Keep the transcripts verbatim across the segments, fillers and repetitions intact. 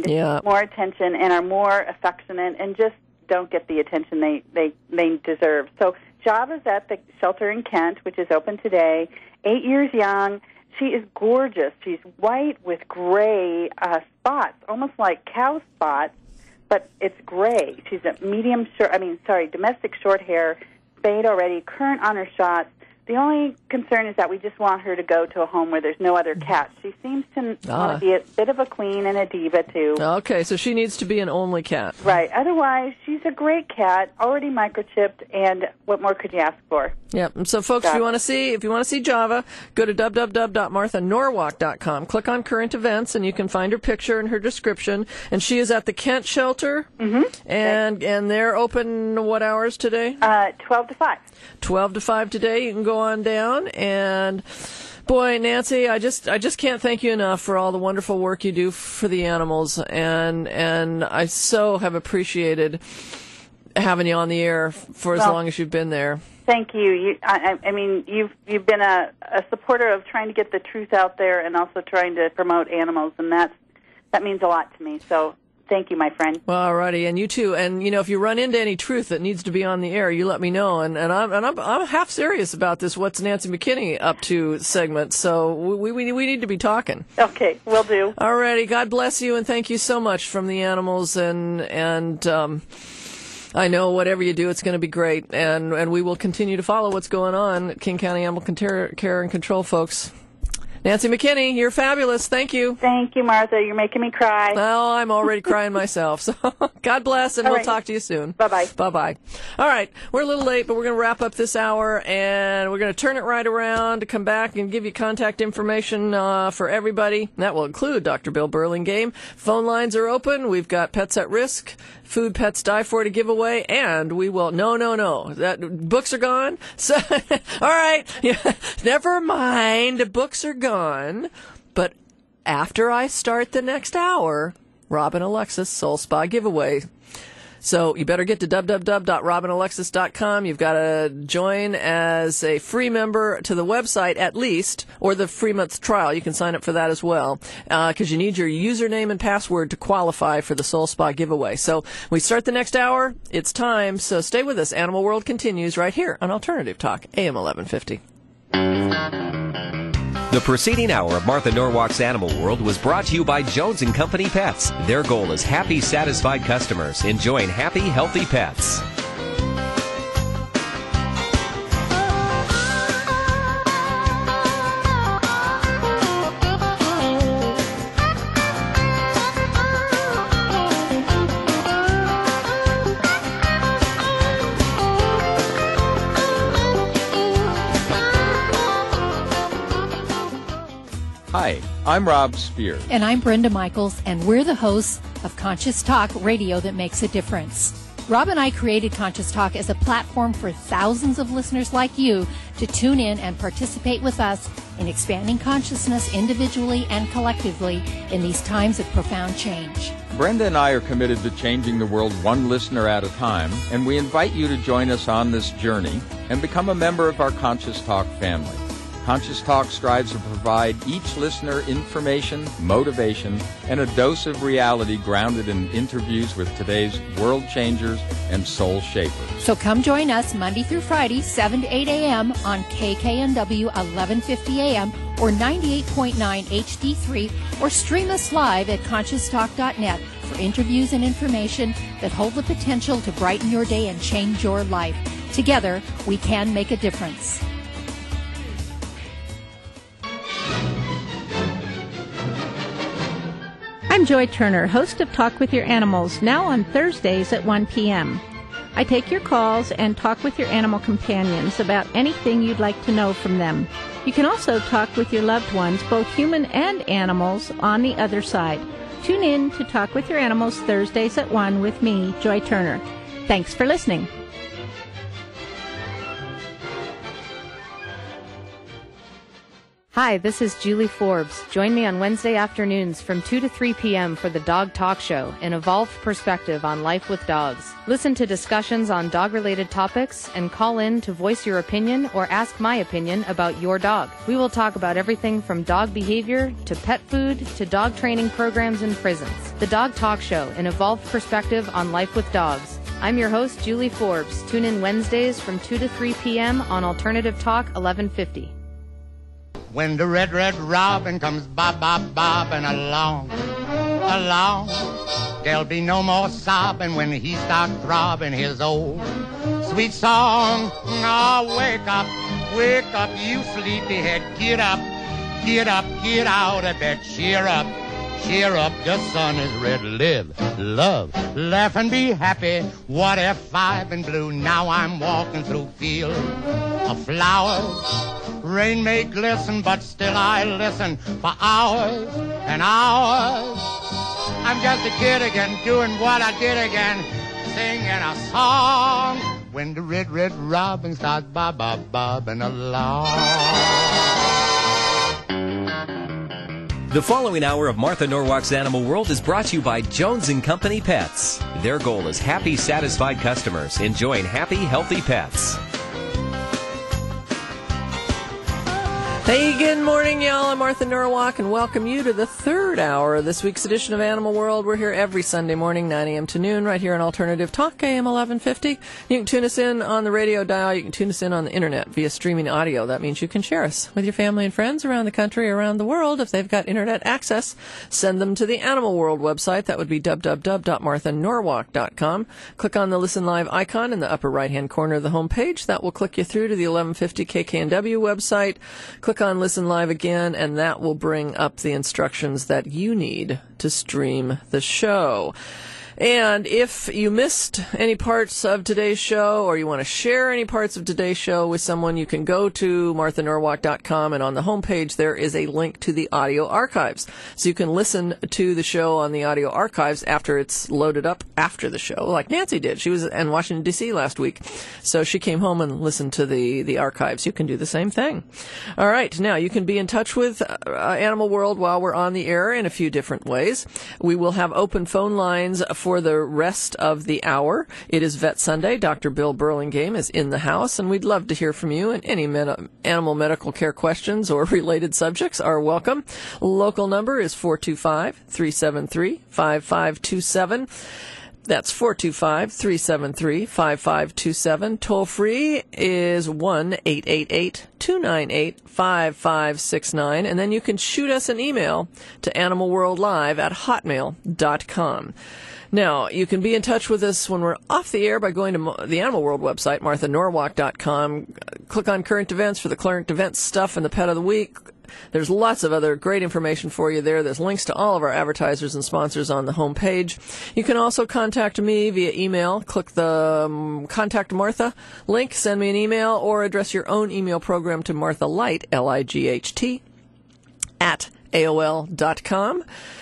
yeah. more attention and are more affectionate and just don't get the attention they, they, they deserve. So Java's at the shelter in Kent, which is open today, eight years young. She is gorgeous. She's white with gray uh, spots, almost like cow spots, but it's gray. She's a medium short, I mean, sorry, domestic short hair, spayed already, current on her shots. The only concern is that we just want her to go to a home where there's no other cats. She seems to Ah. want to be a bit of a queen and a diva, too. Okay, so she needs to be an only cat. Right. Otherwise, she's a great cat, already microchipped, and what more could you ask for? Yep. And so, folks, if you want to see if you want to see Java, go to w w w dot martha norwalk dot com. Click on current events, and you can find her picture and her description. And she is at the Kent shelter, mm-hmm. and and they're open what hours today? Uh, twelve to five. Twelve to five today. You can go on down and. Boy, Nancy, I just I just can't thank you enough for all the wonderful work you do for the animals, and and I so have appreciated having you on the air for as well, long as you've been there. Thank you. you I, I mean, you've you've been a, a supporter of trying to get the truth out there and also trying to promote animals, and that's that means a lot to me. So thank you, my friend. Well, all righty, and you too. And you know, if you run into any truth that needs to be on the air, you let me know. And and I'm and I'm, I'm half serious about this. What's Nancy McKinney up to segment? So we we we need to be talking. Okay, will do. All righty. God bless you, and thank you so much from the animals and and. Um, I know whatever you do, it's going to be great, and and we will continue to follow what's going on at King County Animal Care and Control, folks. Nancy McKinney, you're fabulous. Thank you. Thank you, Martha. You're making me cry. Well, I'm already crying myself. So God bless, and All we'll right. talk to you soon. Bye-bye. Bye-bye. All right. We're a little late, but we're going to wrap up this hour, and we're going to turn it right around to come back and give you contact information uh, for everybody. That will include Doctor Bill Burlingame. Phone lines are open. We've got Pets at Risk, Food Pets Die For to give away, and we will, no, no, no, that books are gone. So, all right. Yeah, never mind. The books are gone. But after I start the next hour, Robin Alexis Soul Spa giveaway. So you better get to w w w dot robin alexis dot com. You've got to join as a free member to the website at least, or the free month trial. You can sign up for that as well, because uh, you need your username and password to qualify for the Soul Spa giveaway. So we start the next hour. It's time. So stay with us. Animal World continues right here on Alternative Talk, A M eleven fifty. The preceding hour of Martha Norwalk's Animal World was brought to you by Jones and Company Pets. Their goal is happy, satisfied customers enjoying happy, healthy pets. Hi, I'm Rob Spears. And I'm Brenda Michaels, and we're the hosts of Conscious Talk, radio that makes a difference. Rob and I created Conscious Talk as a platform for thousands of listeners like you to tune in and participate with us in expanding consciousness individually and collectively in these times of profound change. Brenda and I are committed to changing the world one listener at a time, and we invite you to join us on this journey and become a member of our Conscious Talk family. Conscious Talk strives to provide each listener information, motivation, and a dose of reality grounded in interviews with today's world changers and soul shapers. So come join us Monday through Friday, seven to eight a.m. on K K N W eleven fifty A M or ninety-eight point nine H D three, or stream us live at conscious talk dot net for interviews and information that hold the potential to brighten your day and change your life. Together, we can make a difference. I'm Joy Turner, host of Talk with Your Animals, now on Thursdays at one p.m. I take your calls and talk with your animal companions about anything you'd like to know from them. You can also talk with your loved ones, both human and animals, on the other side. Tune in to Talk with Your Animals Thursdays at one with me, Joy Turner. Thanks for listening. Hi, this is Julie Forbes. Join me on Wednesday afternoons from two to three p.m. for the Dog Talk Show, an evolved perspective on life with dogs. Listen to discussions on dog-related topics and call in to voice your opinion or ask my opinion about your dog. We will talk about everything from dog behavior to pet food to dog training programs in prisons. The Dog Talk Show, an evolved perspective on life with dogs. I'm your host, Julie Forbes. Tune in Wednesdays from two to three p.m. on Alternative Talk eleven fifty. When the red, red robin comes bob, bob, bobbing along, along, there'll be no more sobbing when he starts throbbing his old sweet song. Oh, wake up, wake up, you sleepyhead, get up, get up, get out of bed, cheer up, cheer up, the sun is red, live, love, laugh and be happy. What if I've been blue? Now I'm walking through fields of flowers. Rain may glisten, but still I listen for hours and hours. I'm just a kid again, doing what I did again, singing a song. When the red, red robin starts bob, bob, bobbing along. The following hour of Martha Norwalk's Animal World is brought to you by Jones and Company Pets. Their goal is happy, satisfied customers enjoying happy, healthy pets. Hey, good morning, y'all. I'm Martha Norwalk, and welcome you to the third hour of this week's edition of Animal World. We're here every Sunday morning, nine a.m. to noon, right here on Alternative Talk, A M eleven fifty. You can tune us in on the radio dial. You can tune us in on the internet via streaming audio. That means you can share us with your family and friends around the country, around the world. If they've got internet access, send them to the Animal World website. That would be w w w dot martha norwalk dot com. Click on the Listen Live icon in the upper right-hand corner of the home page. That will click you through to the eleven fifty K K N W website. Click on Listen Live again, and that will bring up the instructions that you need to stream the show. And if you missed any parts of today's show, or you want to share any parts of today's show with someone, you can go to martha norwalk dot com, and on the homepage there is a link to the audio archives. So you can listen to the show on the audio archives after it's loaded up after the show, like Nancy did. She was in Washington, D C last week, so she came home and listened to the, the archives. You can do the same thing. All right, now you can be in touch with uh, Animal World while we're on the air in a few different ways. We will have open phone lines for For the rest of the hour. It is Vet Sunday. Doctor Bill Burlingame is in the house, and we'd love to hear from you. And any med- animal medical care questions or related subjects are welcome. Local number is four two five, three seven three, five five two seven. That's four two five, three seven three, five five two seven. Toll free is one eight eight eight, two nine eight, five five six nine. And then you can shoot us an email to animalworldlive at hotmail dot com. Now, you can be in touch with us when we're off the air by going to the Animal World website, martha norwalk dot com. Click on current events for the current events stuff and the pet of the week. There's lots of other great information for you there. There's links to all of our advertisers and sponsors on the home page. You can also contact me via email. Click the um, Contact Martha link, send me an email, or address your own email program to Martha Light, L I G H T, at A O L dot com.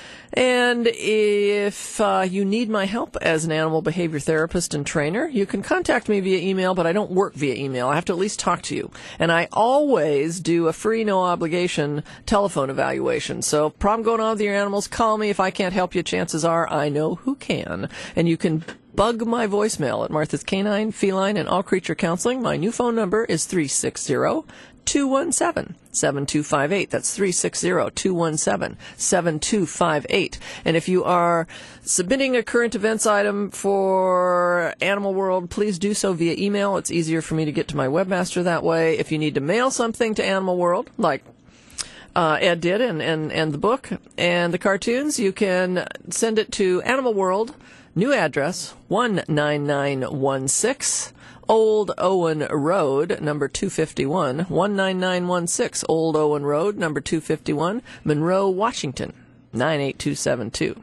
And if uh, you need my help as an animal behavior therapist and trainer, you can contact me via email, but I don't work via email. I have to at least talk to you. And I always do a free, no-obligation telephone evaluation. So problem going on with your animals, call me. If I can't help you, chances are I know who can. And you can bug my voicemail at Martha's Canine, Feline, and All Creature Counseling. My new phone number is three six zero, two one seven, seven two five eight. That's three six zero, two one seven, seven two five eight. And if you are submitting a current events item for Animal World, please do so via email. It's easier for me to get to my webmaster that way. If you need to mail something to Animal World, like uh, Ed did and, and, and the book and the cartoons, you can send it to Animal World, new address, one nine nine one six. Old Owen Road, number two fifty-one, one nine nine one six, Old Owen Road, number two fifty-one, Monroe, Washington, nine eight two seven two.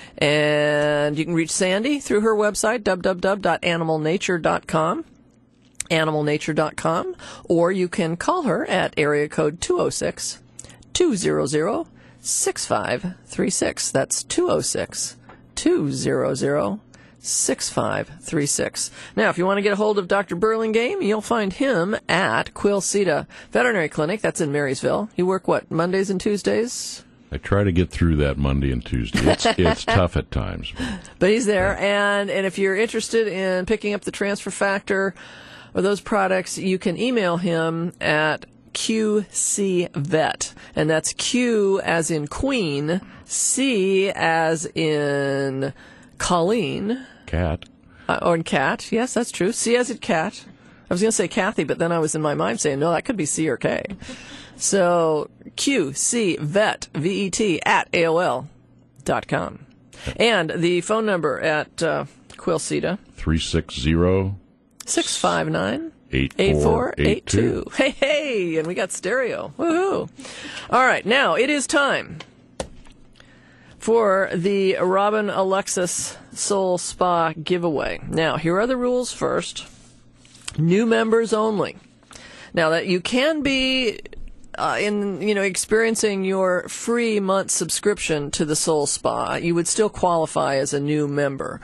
And you can reach Sandy through her website, w w w dot animal nature dot com, animal nature dot com, or you can call her at area code two oh six, two hundred, six five three six. That's two oh six, two hundred, six five three six. Now, if you want to get a hold of Doctor Burlingame, you'll find him at Quilceda Veterinary Clinic. That's in Marysville. You work, what, Mondays and Tuesdays? I try to get through that Monday and Tuesday. It's it's tough at times. But he's there. And, and if you're interested in picking up the Transfer Factor or those products, you can email him at Q C Vet. And that's Q as in Queen, C as in Colleen. Cat. Uh, or in cat. Yes, that's true. C as in cat. I was going to say Kathy, but then I was in my mind saying, no, that could be C or K. So Q C Vet, V E T, at A O L dot com. And the phone number at uh, Quilceda. three six zero. six five nine. eight four eight two. Hey, hey, and we got stereo. Woohoo. All right, now it is time for the Robin Alexis Soul Spa giveaway. Now, here are the rules first. New members only. Now, that you can be uh, in, you know, experiencing your free month subscription to the Soul Spa, you would still qualify as a new member.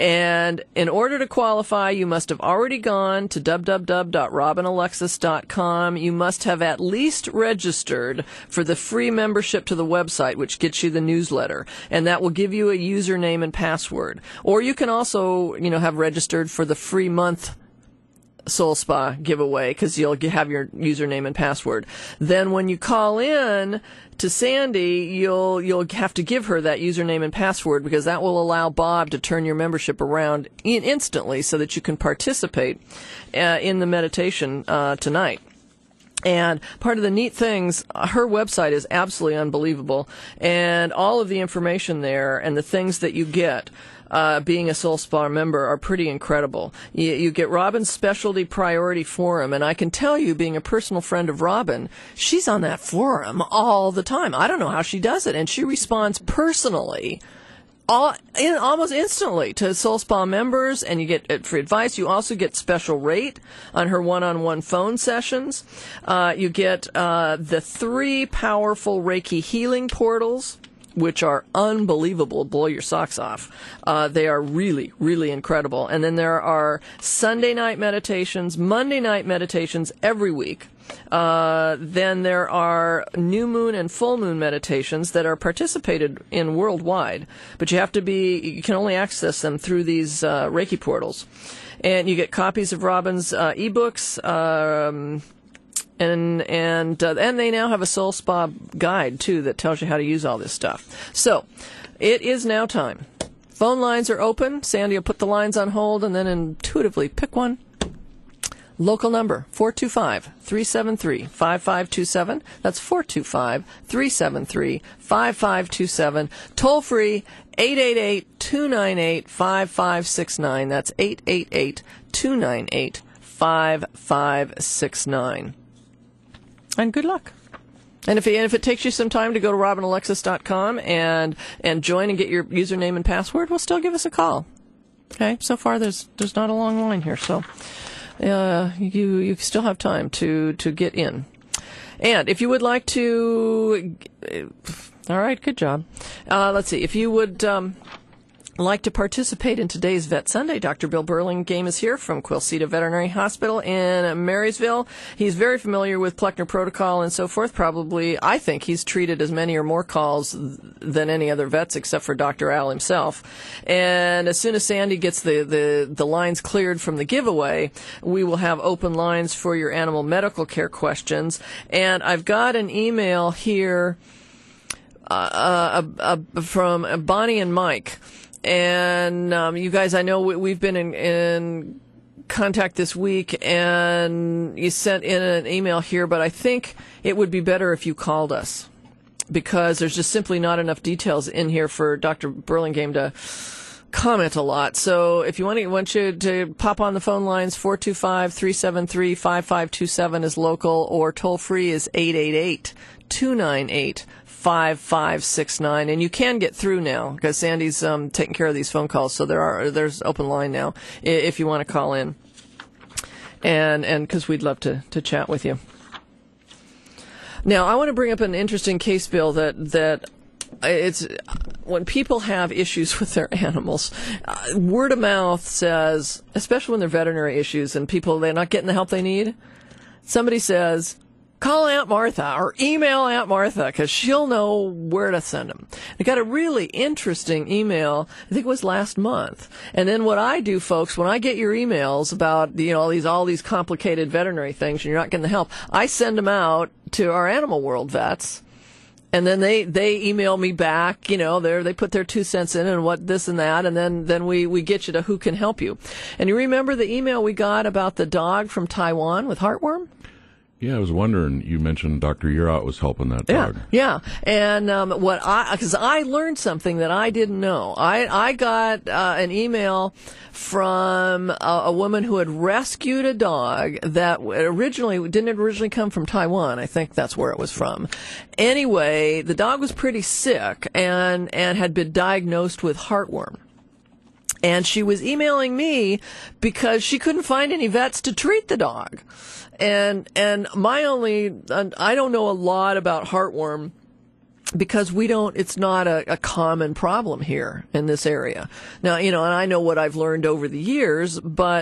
And in order to qualify, you must have already gone to w w w dot robin alexis dot com. You must have at least registered for the free membership to the website, which gets you the newsletter. And that will give you a username and password. Or you can also, you know, have registered for the free month Soul Spa giveaway, because you'll have your username and password. Then when you call in to Sandy, you'll you'll have to give her that username and password, because that will allow Bob to turn your membership around in instantly so that you can participate uh, in the meditation uh, tonight. And part of the neat things, her website is absolutely unbelievable, and all of the information there and the things that you get Uh, being a Soul Spa member are pretty incredible. You, you get Robin's Specialty Priority Forum, and I can tell you, being a personal friend of Robin, she's on that forum all the time. I don't know how she does it, and she responds personally all, in, almost instantly to Soul Spa members, and you get uh, free advice. You also get special rate on her one-on-one phone sessions. Uh, you get uh, the three powerful Reiki healing portals, which are unbelievable, blow your socks off. Uh, they are really, really incredible. And then there are Sunday night meditations, Monday night meditations every week. Uh, then there are new moon and full moon meditations that are participated in worldwide, but you have to be, you can only access them through these uh, Reiki portals. And you get copies of Robin's uh, ebooks, um, And and uh, and they now have a Soul Spa guide, too, that tells you how to use all this stuff. So, it is now time. Phone lines are open. Sandy will put the lines on hold and then intuitively pick one. Local number, four two five, three seven three, five five two seven. That's four two five, three seven three, five five two seven. Toll free, eight eight eight, two nine eight, five five six nine. That's eight eight eight, two nine eight, five five six nine. And good luck. And if, it, and if it takes you some time to go to robin alexis dot com and and join and get your username and password, well, still give us a call. Okay? So far, there's there's not a long line here, so uh, you you still have time to, to get in. And if you would like to... All right, good job. Uh, let's see. If you would... Um, like to participate in today's Vet Sunday, Doctor Bill Burlingame is here from Quilceda Veterinary Hospital in Marysville. He's very familiar with Pleckner Protocol and so forth. Probably, I think he's treated as many or more calls than any other vets except for Doctor Al himself. And as soon as Sandy gets the, the, the lines cleared from the giveaway, we will have open lines for your animal medical care questions. And I've got an email here uh, uh, uh, from Bonnie and Mike. And um, you guys, I know we, we've been in, in contact this week, and you sent in an email here, but I think it would be better if you called us, because there's just simply not enough details in here for Doctor Burlingame to comment a lot. So if you want, to, want you to pop on the phone lines, four two five, three seven three, five five two seven is local, or toll free is eight eight eight, two nine eight, five five six nine. And you can get through now because Sandy's um, taking care of these phone calls, so there are there's open line now if you want to call in, and and because we'd love to to chat with you. Now I want to bring up an interesting case, Bill, that that it's when people have issues with their animals, uh, word of mouth says, especially when they're veterinary issues and people, they're not getting the help they need, somebody says, call Aunt Martha or email Aunt Martha because she'll know where to send them. I got a really interesting email, I think it was last month. And then what I do, folks, when I get your emails about, you know, all these, all these complicated veterinary things and you're not getting the help, I send them out to our Animal World vets. And then they, they email me back, you know, they they put their two cents in and what this and that, and then, then we, we get you to who can help you. And you remember the email we got about the dog from Taiwan with heartworm? Yeah, I was wondering, you mentioned Doctor Urot was helping that Yeah, dog. yeah. And um, what I, because I learned something that I didn't know. I, I got uh, an email from a, a woman who had rescued a dog that originally, didn't originally come from Taiwan. I think that's where it was from. Anyway, the dog was pretty sick and, and had been diagnosed with heartworm. And she was emailing me because she couldn't find any vets to treat the dog. And and my only, I don't know a lot about heartworm because we don't, it's not a, a common problem here in this area. Now, you know, and I know what I've learned over the years, but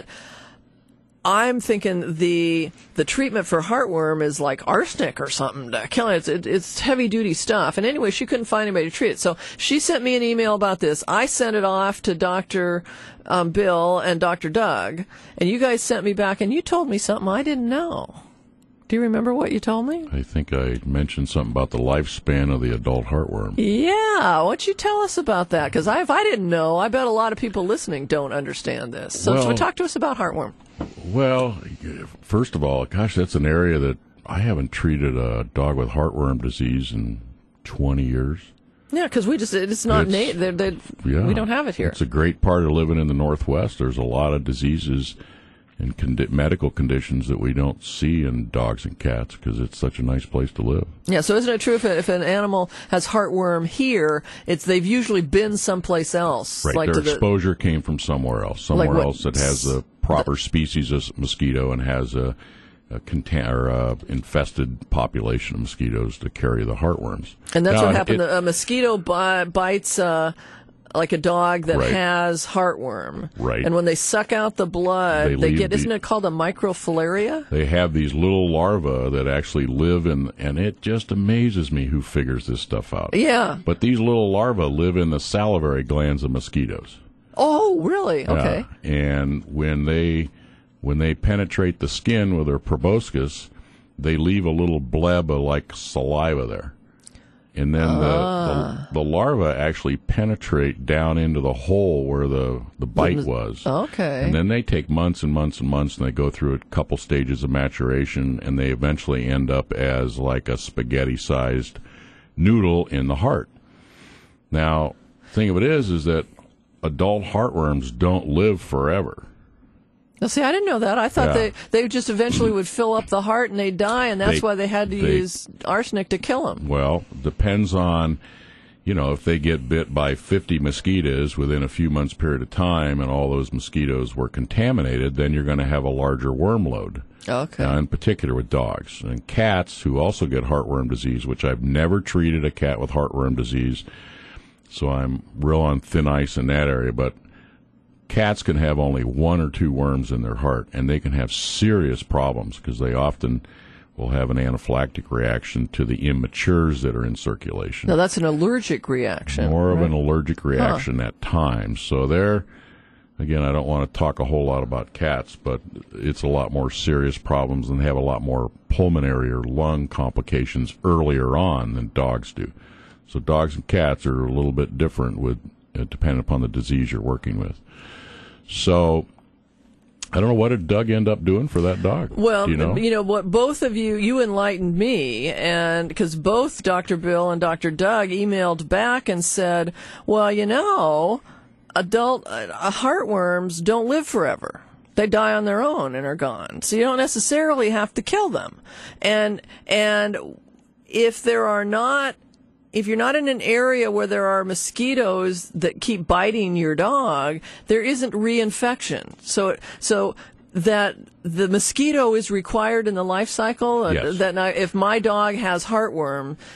I'm thinking the the treatment for heartworm is like arsenic or something to kill it. It's, it, it's heavy duty stuff. And anyway, she couldn't find anybody to treat it. So she sent me an email about this. I sent it off to Doctor Um, Bill and Doctor Doug, and you guys sent me back, and you told me something I didn't know. Do you remember what you told me? I think I mentioned something about the lifespan of the adult heartworm. Yeah, why don't you tell us about that? Because if I didn't know, I bet a lot of people listening don't understand this. So, Well- so talk to us about heartworm. Well, first of all, gosh, that's an area that I haven't treated a dog with heartworm disease in twenty years. Yeah, because we just, it's not, It's- na- they're, they're, Yeah. we don't have it here. It's a great part of living in the Northwest. There's a lot of diseases and condi- medical conditions that we don't see in dogs and cats because it's such a nice place to live. Yeah, so isn't it true if, if an animal has heartworm here, it's they've usually been someplace else? Right, like their to the, exposure came from somewhere else, somewhere what- else that has a proper species of mosquito and has a, a conta- or a infested population of mosquitoes to carry the heartworms. And that's Now, what happened. it- a mosquito bi- bites uh, like a dog that Right. has heartworm. Right. And when they suck out the blood, They they, leave get, the- isn't it called a microfilaria? They have these little larvae that actually live in, and it just amazes me who figures this stuff out. Yeah. But these little larvae live in the salivary glands of mosquitoes. Oh, really? Okay. Yeah. And when they when they penetrate the skin with their proboscis, they leave a little bleb of like saliva there. And then Ah. the, the the larvae actually penetrate down into the hole where the, the bite was. Okay. And then they take months and months and months, and they go through a couple stages of maturation, and they eventually end up as like a spaghetti-sized noodle in the heart. Now, thing of it is, is that adult heartworms don't live forever. Now, see, I didn't know that. I thought Yeah. they, they just eventually would fill up the heart and they'd die, and that's They- why they had to they- use arsenic to kill them. Well, depends on, you know, if they get bit by fifty mosquitoes within a few months period of time and all those mosquitoes were contaminated, then you're going to have a larger worm load. Okay. Now, in particular with dogs. And cats who also get heartworm disease, which I've never treated a cat with heartworm disease, so I'm real on thin ice in that area, but cats can have only one or two worms in their heart, and they can have serious problems because they often will have an anaphylactic reaction to the immatures that are in circulation. Now, that's an allergic reaction. More of right? an allergic reaction at times. So they're, again, I don't want to talk a whole lot about cats, but it's a lot more serious problems and they have a lot more pulmonary or lung complications earlier on than dogs do. So dogs and cats are a little bit different with uh, depending upon the disease you're working with. So I don't know, what did Doug end up doing for that dog? Well, Do you know? you know what, both of you, you enlightened me, and because both Doctor Bill and Doctor Doug emailed back and said, well, you know, adult uh, heartworms don't live forever. They die on their own and are gone. So you don't necessarily have to kill them. And, and if there are not, if you're not in an area where there are mosquitoes that keep biting your dog, there isn't reinfection. So, so that the mosquito is required in the life cycle. Yes. That now, if my dog has heartworm,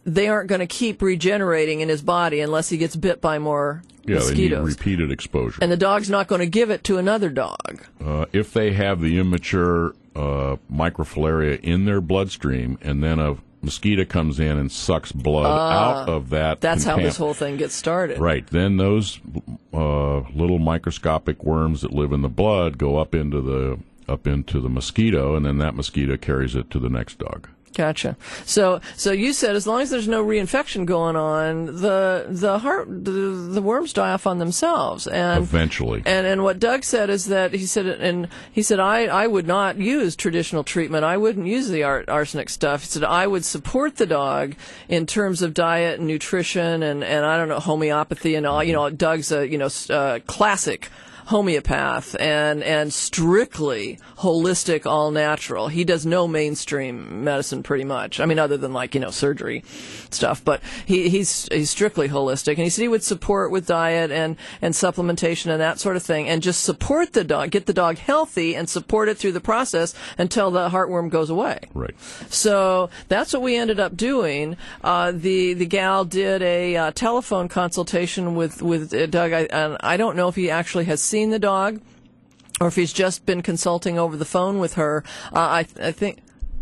they aren't going to keep regenerating in his body unless he gets bit by more yeah, mosquitoes. they need repeated exposure. And the dog's not going to give it to another dog. Uh, if they have the immature uh, microfilaria in their bloodstream, and then a mosquito comes in and sucks blood uh, out of that. That's contam- how this whole thing gets started. Right. Then those uh, little microscopic worms that live in the blood go up into the up into the mosquito, and then that mosquito carries it to the next dog. Gotcha. So, so you said as long as there's no reinfection going on, the the heart the, the worms die off on themselves. And eventually. And and what Doug said is that he said and he said I, I would not use traditional treatment. I wouldn't use the ar- arsenic stuff. He said I would support the dog in terms of diet and nutrition and, and I don't know homeopathy and all. You know, Doug's a you know uh, classic homeopath and and strictly holistic, all natural. He does no mainstream medicine pretty much. I mean, other than like you know surgery stuff. But he he's he's strictly holistic. And he said he would support with diet and and supplementation and that sort of thing, and just support the dog, get the dog healthy, and support it through the process until the heartworm goes away. Right. So that's what we ended up doing. Uh, the the gal did a uh, telephone consultation with with uh, Doug. I, and I don't know if he actually has seen the dog, or if he's just been consulting over the phone with her. Uh, I, I think.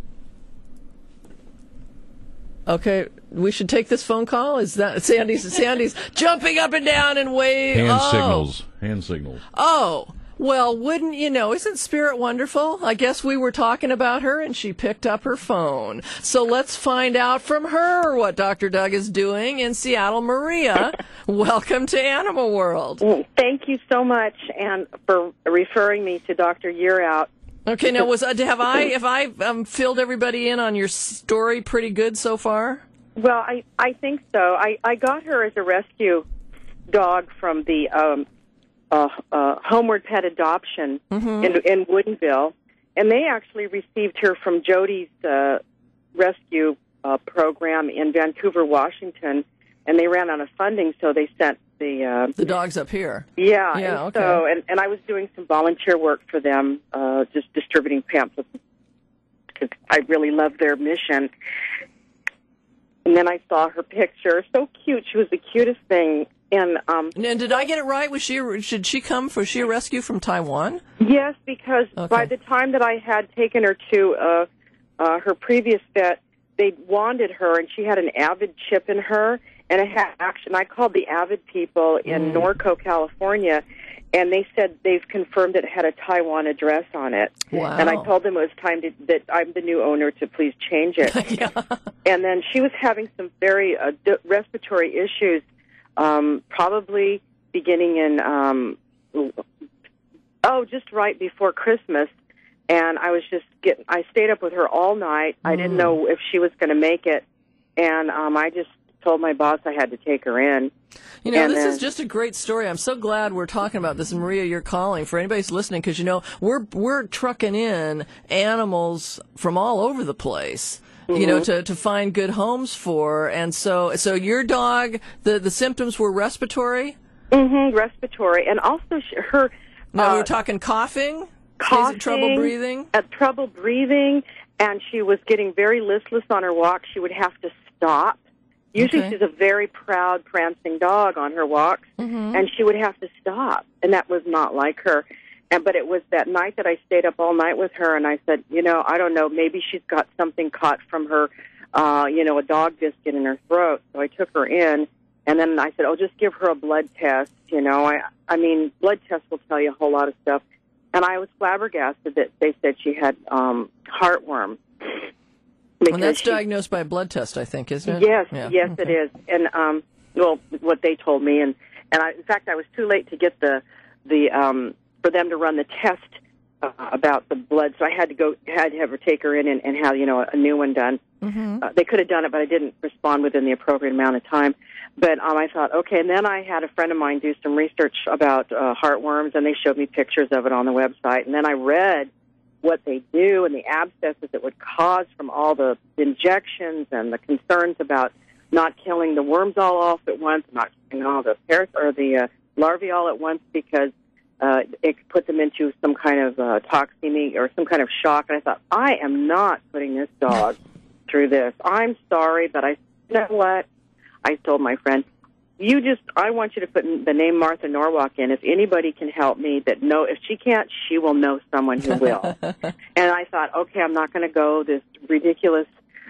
Okay, we should take this phone call. Is that Sandy's? Sandy's jumping up and down and waving. Hand oh. signals. Hand signals. Oh. Well, wouldn't you know, isn't Spirit wonderful? I guess we were talking about her and she picked up her phone. So let's find out from her what Doctor Doug is doing in Seattle. Maria, welcome to Animal World. Thank you so much and for referring me to Doctor Yearout. Okay, now was have I have I um, filled everybody in on your story pretty good so far? Well, I, I think so. I, I got her as a rescue dog from the um, uh, uh, Homeward Pet Adoption mm-hmm. in, in Woodinville, and they actually received her from Jody's uh, rescue uh, program in Vancouver, Washington, and they ran out of funding, so they sent the uh, the dogs up here. Yeah, yeah. And okay. So, and, and I was doing some volunteer work for them, uh, just distributing pamphlets because I really love their mission. And then I saw her picture. So cute. She was the cutest thing. And um, and did I get it right? Was she? Should she come? For, was she a rescue from Taiwan? Yes, because okay. by the time that I had taken her to uh, uh, her previous vet, they wanded her, and she had an Avid chip in her, and it had action. I called the Avid people in mm. Norco, California, and they said they've confirmed it had a Taiwan address on it. Wow. And I told them it was time to, that I'm the new owner to please change it. yeah. And then she was having some very uh, d- respiratory issues, um, probably beginning in, um, oh, just right before Christmas. And I was just getting, I stayed up with her all night. Mm. I didn't know if she was going to make it. And um, I just told my boss I had to take her in. You know, and this then, is just a great story. I'm so glad we're talking about this. And Maria, you're calling for anybody who's listening because, you know, we're we're trucking in animals from all over the place, mm-hmm. you know, to, to find good homes for. And so so your dog, the, the symptoms were respiratory? Mm-hmm, respiratory. And also she, her... Now, uh, we're talking coughing? Coughing. Trouble breathing? Uh, trouble breathing. And she was getting very listless on her walk. She would have to stop. Usually okay. she's a very proud, prancing dog on her walks, mm-hmm. and she would have to stop, and that was not like her. And but it was that night that I stayed up all night with her, and I said, you know, I don't know, maybe she's got something caught from her, uh, you know, a dog biscuit in her throat. So I took her in, and then I said, oh, just give her a blood test. You know, I, I mean, blood tests will tell you a whole lot of stuff. And I was flabbergasted that they said she had um, heartworm. And that's she, diagnosed by a blood test, I think, isn't it? Yes, yeah. yes, okay. it is. And um, well, what they told me, and and I, in fact, I was too late to get the the um, for them to run the test uh, about the blood, so I had to go had to have her take her in and, and have you know a new one done. Mm-hmm. Uh, they could have done it, but I didn't respond within the appropriate amount of time. But um, I thought, okay, and then I had a friend of mine do some research about uh, heartworms, and they showed me pictures of it on the website, and then I read what they do and the abscesses it would cause from all the injections and the concerns about not killing the worms all off at once, not killing all the paras- or the uh, larvae all at once because uh, it could put them into some kind of uh, toxemia or some kind of shock. And I thought, I am not putting this dog through this. I'm sorry, but I you know what? I told my friend, you just, I want you to put the name Martha Norwalk in. If anybody can help me that know, if she can't, she will know someone who will. And I thought, okay, I'm not going to go this ridiculous,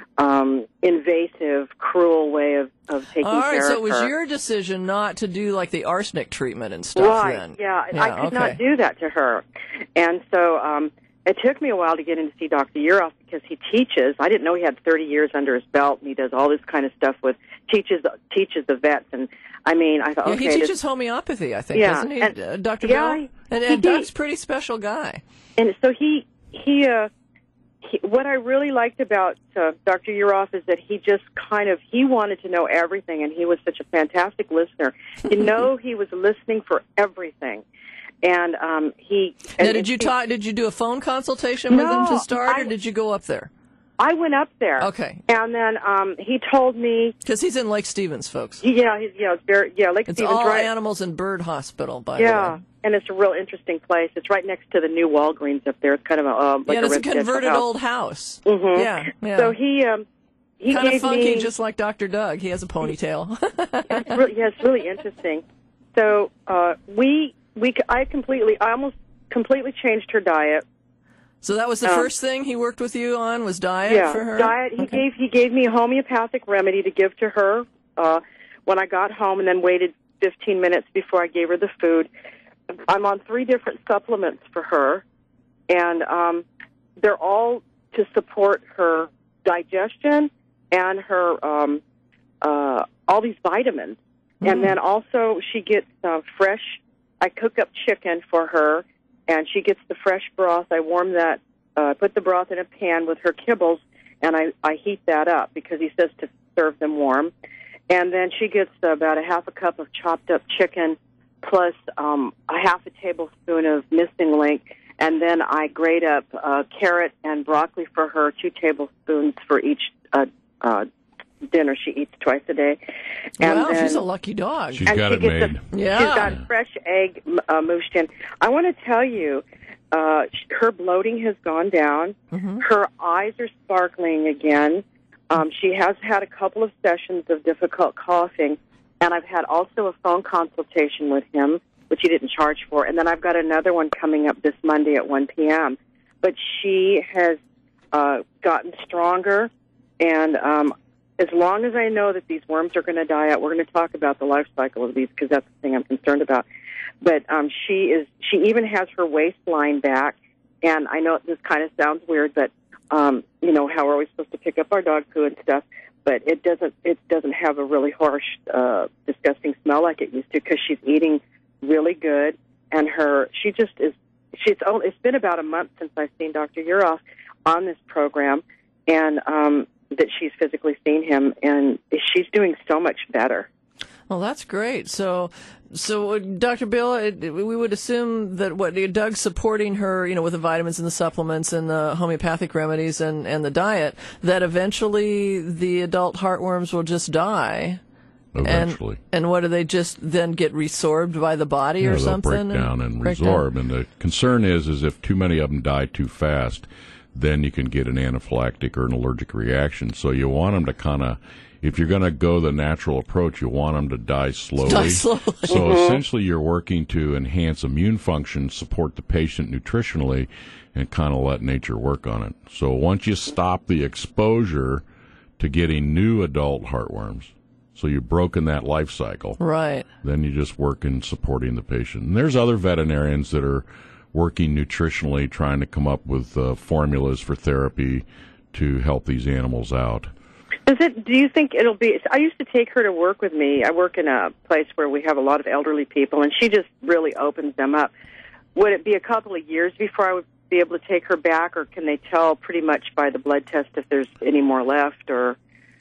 um, invasive, cruel way of, of taking All right, care so of it was her. your decision not to do like the arsenic treatment and stuff Right, then. yeah, yeah I could okay. not do that to her. And so um, it took me a while to get in to see Doctor Uroff because he teaches. I didn't know he had thirty years under his belt, and he does all this kind of stuff with, teaches teaches the vets. And I mean, I thought, yeah, okay. he teaches this, homeopathy, I think, yeah, doesn't he, and, uh, Doctor yeah, Bill? And, he and did. Doug's a pretty special guy. And so he, he, uh, he what I really liked about uh, Doctor Uroff is that he just kind of, he wanted to know everything, and he was such a fantastic listener. You know, he was listening for everything. And um, he... Now, and, did you he, talk? Did you do a phone consultation with No, him to start, I- or did you go up there? I went up there. Okay. And then um, he told me... Because he's in Lake Stevens, folks. Yeah, he's, yeah, it's very, yeah, Lake It's Stevens, all right? animals and bird hospital, by the Yeah, way. and it's a real interesting place. It's right next to the new Walgreens up there. It's kind of a uh, like yeah, a it's a residential converted house. old house. Mm-hmm. Yeah, yeah. So he um, he kind of gave funky, me, just like Doctor Doug. He has a ponytail. it's really, yeah, it's really interesting. So uh, we we I completely I almost completely changed her diet. So that was the Um, first thing he worked with you on was diet yeah, for her? diet. He Okay. gave he gave me a homeopathic remedy to give to her uh, when I got home, and then waited fifteen minutes before I gave her the food. I'm on three different supplements for her, and um, they're all to support her digestion and her um, uh, all these vitamins. Mm. And then also she gets uh, fresh. I cook up chicken for her, and she gets the fresh broth. I warm that, uh, put the broth in a pan with her kibbles, and I, I heat that up because he says to serve them warm. And then she gets about a half a cup of chopped up chicken plus um, a half a tablespoon of missing link. And then I grate up uh, carrot and broccoli for her, two tablespoons for each uh, uh, dinner she eats twice a day. And wow, then, she's a lucky dog. She's and got she it gets made. A, Yeah. She's got fresh egg uh, mooshed in. I want to tell you, uh, sh- her bloating has gone down. Mm-hmm. Her eyes are sparkling again. Um, she has had a couple of sessions of difficult coughing, and I've had also a phone consultation with him, which he didn't charge for. And then I've got another one coming up this Monday at one p.m. But she has uh, gotten stronger, and um, as long as I know that these worms are going to die out, we're going to talk about the life cycle of these because that's the thing I'm concerned about. But um, she is. She even has her waistline back, and I know this kind of sounds weird, but um, you know how we're always supposed to pick up our dog poo and stuff, but it doesn't. It doesn't have a really harsh, uh, disgusting smell like it used to because she's eating really good, and her she just is. She's. Only, it's been about a month since I've seen Doctor Uroff on this program, and um, that she's physically seen him, and she's doing so much better. Well, that's great. So, so Doctor Bill, it, we would assume that what Doug's supporting her, you know, with the vitamins and the supplements and the homeopathic remedies and, and the diet, that eventually the adult heartworms will just die. Eventually. And, and what do they just then get resorbed by the body yeah, or they'll something? break down and break resorb. down? And the concern is, is if too many of them die too fast, then you can get an anaphylactic or an allergic reaction. So you want them to kind of, if you're going to go the natural approach, you want them to die slowly. Die slowly. So Mm-hmm. essentially you're working to enhance immune function, support the patient nutritionally, and kind of let nature work on it. So once you stop the exposure to getting new adult heartworms, so you've broken that life cycle, Right. then you just work in supporting the patient. And there's other veterinarians that are working nutritionally, trying to come up with uh, formulas for therapy to help these animals out. Is it? Do you think it'll be? I used to take her to work with me. I work in a place where we have a lot of elderly people, and she just really opens them up. Would it be a couple of years before I would be able to take her back, or can they tell pretty much by the blood test if there's any more left, or,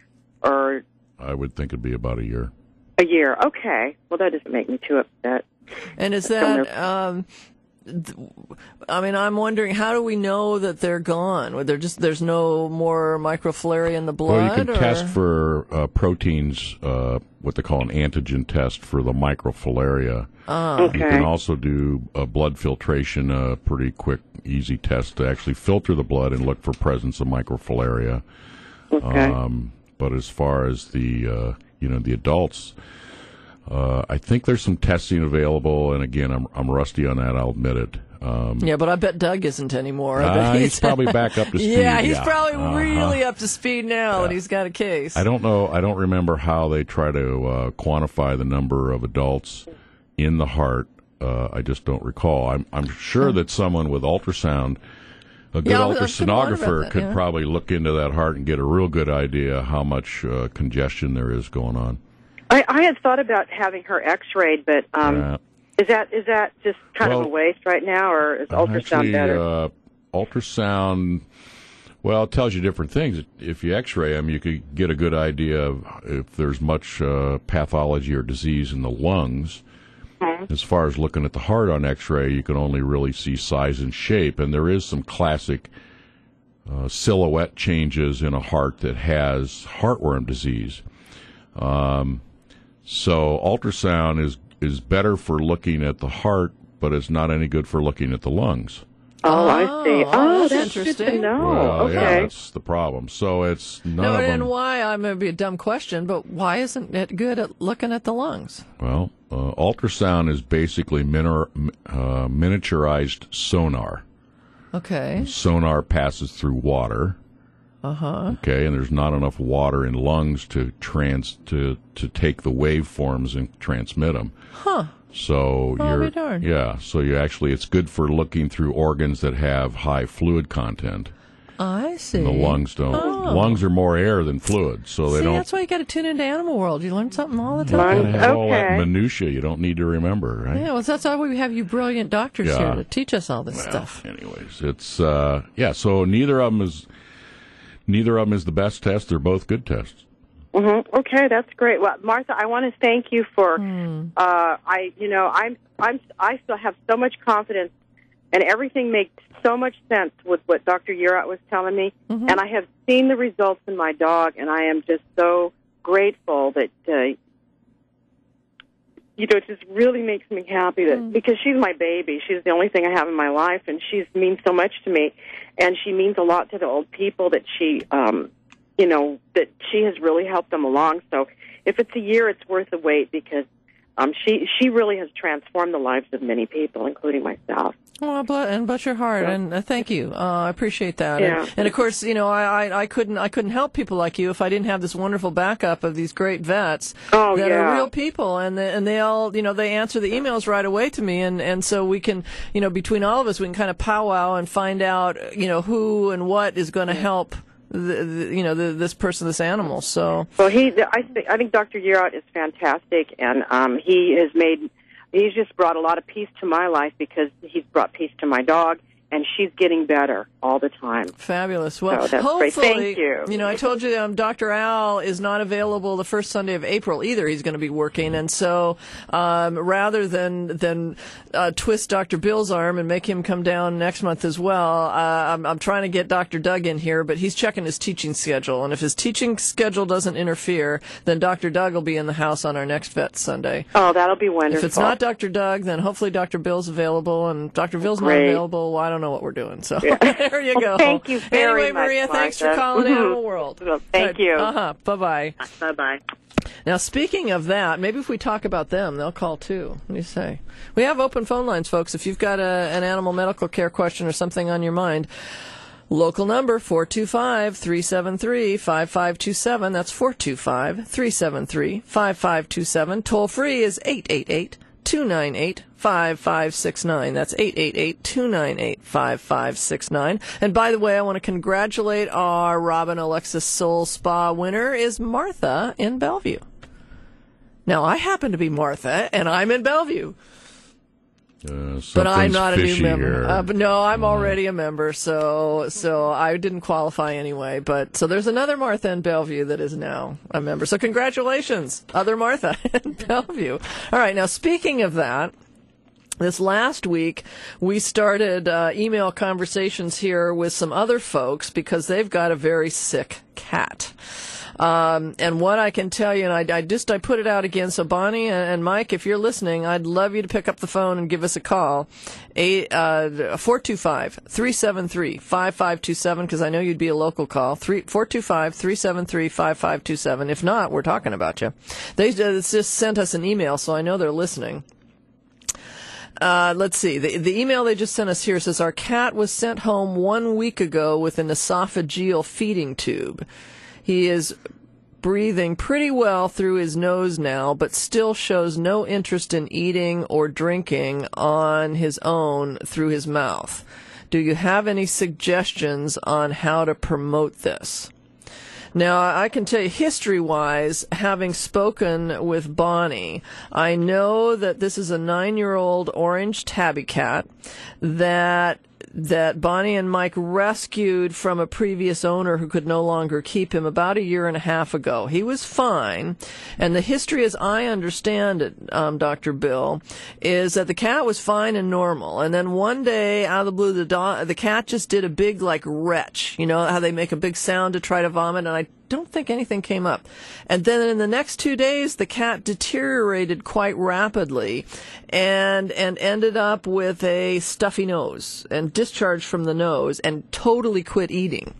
or I would think it'd be about a year. a year? Okay. Well, that doesn't make me too upset. And is that, um, th- I mean, I'm wondering, how do we know that they're gone? Were there just, there's no more microfilariae in the blood? Well, you can or? test for uh, proteins, uh, what they call an antigen test for the microfilaria. Oh. Okay. You can also do a blood filtration, a pretty quick, easy test to actually filter the blood and look for presence of microfilaria. Okay. Um, but as far as the uh, you know the adults, uh, I think there's some testing available. And again, I'm I'm rusty on that. I'll admit it. Um, yeah, but I bet Doug isn't anymore. I bet uh, he's, he's probably back up to speed. Yeah, he's yeah. probably uh-huh. really up to speed now yeah. that he's got a case. I don't know. I don't remember how they try to uh, quantify the number of adults in the heart. Uh, I just don't recall. I'm I'm sure that someone with ultrasound, a good Yeah, I was- I was gonna wonder ultrasonographer, about that, could yeah. probably look into that heart and get a real good idea how much uh, congestion there is going on. I, I had thought about having her X-rayed, but um, Uh, is that is that just kind Well, of a waste right now, or is ultrasound Actually, better? uh, ultrasound, well, it tells you different things. If you X-ray them, you could get a good idea of if there's much uh, pathology or disease in the lungs. Mm-hmm. As far as looking at the heart on X-ray, you can only really see size and shape, and there is some classic uh, silhouette changes in a heart that has heartworm disease. Um, so ultrasound is is better for looking at the heart, but it's not any good for looking at the lungs. Oh, I see. Oh, Oh, that's that's good to interesting. know. Well, yeah, okay. that's the problem. So it's none No, of them. and why? I'm going to be a dumb question, but why isn't it good at looking at the lungs? Well, uh, ultrasound is basically minior, uh, miniaturized sonar. Okay. Sonar passes through water. Uh huh. Okay, and there's not enough water in lungs to trans to to take the waveforms and transmit them. Huh. So I'll you're be darned. yeah. So you actually it's good for looking through organs that have high fluid content. I see. And the lungs don't. Oh. Lungs are more air than fluid, so they See, don't. that's why you got to tune into Animal World. You learn something all the You time. gotta have all that Okay. minutia you don't need to remember, right? Yeah, well, that's why we have you brilliant doctors Yeah. here to teach us all this Well, stuff. anyways, it's uh, yeah. So neither of them is neither of them is the best test. They're both good tests. Mm-hmm. Okay, that's great. Well, Martha, I want to thank you for. Hmm. Uh, I, you know, I'm, I'm, I still have so much confidence, and everything makes so much sense with what Doctor Urat was telling me. Mm-hmm. And I have seen the results in my dog, and I am just so grateful that. Uh, You know, it just really makes me happy that Mm. because she's my baby. She's the only thing I have in my life, and she means so much to me, and she means a lot to the old people that she, um, you know, that she has really helped them along. So, if it's a year, it's worth the wait because um, she she really has transformed the lives of many people, including myself. Well, bless, and bless your heart, Yeah. and uh, thank you. Uh, I appreciate that. Yeah. And, and of course, you know, I, I, I couldn't I couldn't help people like you if I didn't have this wonderful backup of these great vets Oh, that yeah. are real people, and they, and they all, you know, they answer the emails right away to me, and, and so we can, you know, between all of us, we can kind of powwow and find out, you know, who and what is going to help. The, the, you know, the, this person, this animal. So, Well, he, I think, I think Doctor Urat is fantastic, and um, he has made, he's just brought a lot of peace to my life because he's brought peace to my dog, and she's getting better all the time. fabulous. Well, Oh, that's hopefully, great. Thank you. You know, I told you um, Doctor Al is not available the first Sunday of April either. He's going to be working, and so um, rather than than uh, twist Doctor Bill's arm and make him come down next month as well, uh, I'm, I'm trying to get Doctor Doug in here, but he's checking his teaching schedule, and if his teaching schedule doesn't interfere, then Doctor Doug will be in the house on our next Vet Sunday. Oh, that'll be wonderful. If it's not Doctor Doug, then hopefully Doctor Bill's available, and Doctor Bill's not Great. available. Well, I don't know what we're doing. So there you Well, go. thank you very anyway, much, Maria, thanks for Martha. calling Mhm. Animal World. Well, thank you. Uh huh. Bye bye. Bye-bye. Now, speaking of that, maybe if we talk about them, they'll call too. What do you say? We have open phone lines, folks. If you've got a, an animal medical care question or something on your mind. Local number, four two five, three seven three, five five two seven. That's four two five, three seven three, five five two seven. Toll free is eight eight eight, two nine eight, five five six nine. That's eight eight eight, two nine eight, five five six nine. And by the way, I want to congratulate our Robin Alexis Soul Spa winner is Martha in Bellevue. Now, I happen to be Martha, and I'm in Bellevue. Uh, But I'm something's not a new fishy member. here. Uh, but no, I'm already a member, so so I didn't qualify anyway. But so there's another Martha in Bellevue that is now a member. So congratulations, other Martha in Bellevue. All right, now speaking of that. This last week, we started uh, email conversations here with some other folks because they've got a very sick cat. Um, and what I can tell you, and I, I just I put it out again. So Bonnie and, and Mike, if you're listening, I'd love you to pick up the phone and give us a call. Eight, uh, four two five, three seven three, five five two seven, because I know you'd be a local call. four two five, three seven three, five five two seven. If not, we're talking about you. They uh, just sent us an email, so I know they're listening. Uh, let's see. The, the email they just sent us here says, our cat was sent home one week ago with an esophageal feeding tube. He is breathing pretty well through his nose now, but still shows no interest in eating or drinking on his own through his mouth. Do you have any suggestions on how to promote this? Now, I can tell you, history-wise, having spoken with Bonnie, I know that this is a nine-year-old orange tabby cat that that Bonnie and Mike rescued from a previous owner who could no longer keep him about a year and a half ago. He was fine, and the history, as I understand it, um, Doctor Bill, is that the cat was fine and normal, and then one day, out of the blue, the, do- the cat just did a big, like, retch. You know how they make a big sound to try to vomit, and I don't think anything came up. And then in the next two days, the cat deteriorated quite rapidly and and ended up with a stuffy nose and discharge from the nose and totally quit eating.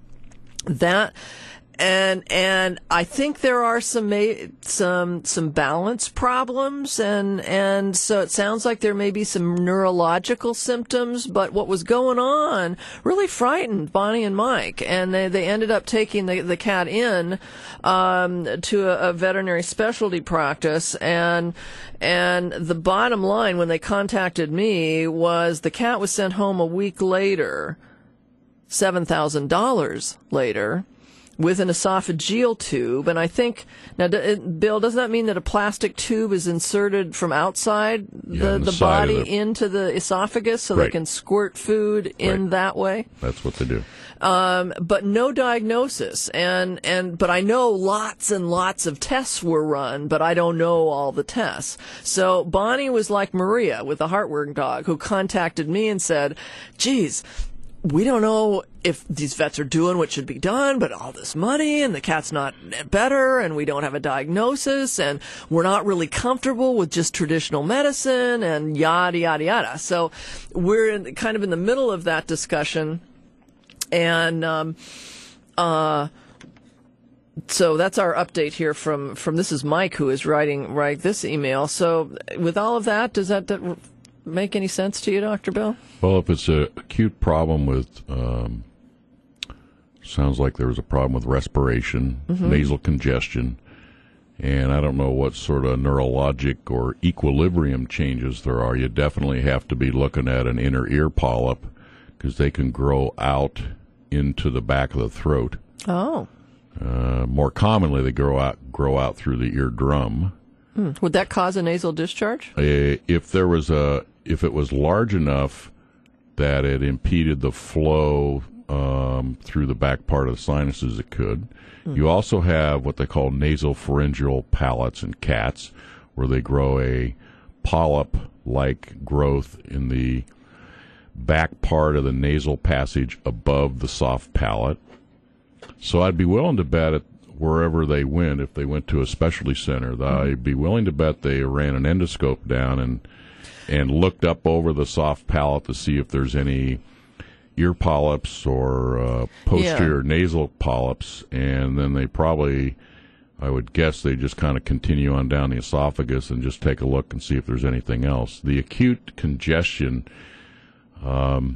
That and and I think there are some ma- some some balance problems, and and so it sounds like there may be some neurological symptoms. But what was going on really frightened Bonnie and Mike, and they they ended up taking the the cat in um, to a, a veterinary specialty practice, and and the bottom line when they contacted me was the cat was sent home a week later, seven thousand dollars later, with an esophageal tube. And I think, now, Bill, does that mean that a plastic tube is inserted from outside yeah, the, the, the body the... into the esophagus so right. they can squirt food in right. that way? That's what they do. Um, but no diagnosis. And, and, but I know lots and lots of tests were run, but I don't know all the tests. So Bonnie was like Maria with the heartworm dog, who contacted me and said, geez, we don't know if these vets are doing what should be done, but all this money and the cat's not better and we don't have a diagnosis and we're not really comfortable with just traditional medicine and yada, yada, yada. So we're in, kind of in the middle of that discussion. And, um, uh, so that's our update here from, from this is Mike who is writing, write this email. So with all of that, does that, that make any sense to you, Doctor Bill? Well, if it's an acute problem with, um, sounds like there was a problem with respiration, mm-hmm. nasal congestion, and I don't know what sort of neurologic or equilibrium changes there are. You definitely have to be looking at an inner ear polyp because they can grow out into the back of the throat. Oh. Uh, more commonly, they grow out grow out through the eardrum. Hmm. Would that cause a nasal discharge? Uh, if there was a, if it was large enough that it impeded the flow um, through the back part of the sinuses, it could. Mm. You also have what they call nasopharyngeal palates in cats, where they grow a polyp-like growth in the back part of the nasal passage above the soft palate. So I'd be willing to bet it, wherever they went, if they went to a specialty center, mm. I'd be willing to bet they ran an endoscope down and and looked up over the soft palate to see if there's any ear polyps or uh, posterior yeah. nasal polyps, and then they probably, I would guess, they just kind of continue on down the esophagus and just take a look and see if there's anything else. The acute congestion, um,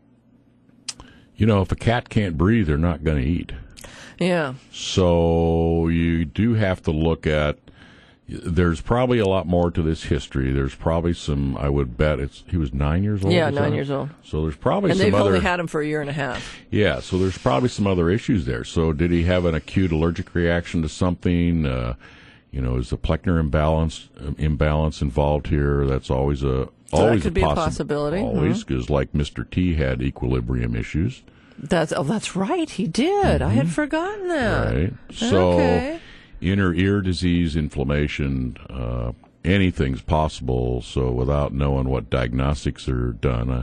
you know, if a cat can't breathe, they're not going to eat. Yeah. So you do have to look at, there's probably a lot more to this history. There's probably some, I would bet it's, he was nine years old? Yeah, nine years old. So there's probably and some other. And they've only had him for a year and a half. Yeah, so there's probably some other issues there. So did he have an acute allergic reaction to something? Uh, you know, is the Plechner imbalance, imbalance involved here? That's always a, so always that could a, be possi- a possibility. Always, because mm-hmm. like Mister T had equilibrium issues. That's oh, that's right. He did. Mm-hmm. I had forgotten that. Right. So okay. inner ear disease, inflammation, uh, anything's possible. So without knowing what diagnostics are done, uh,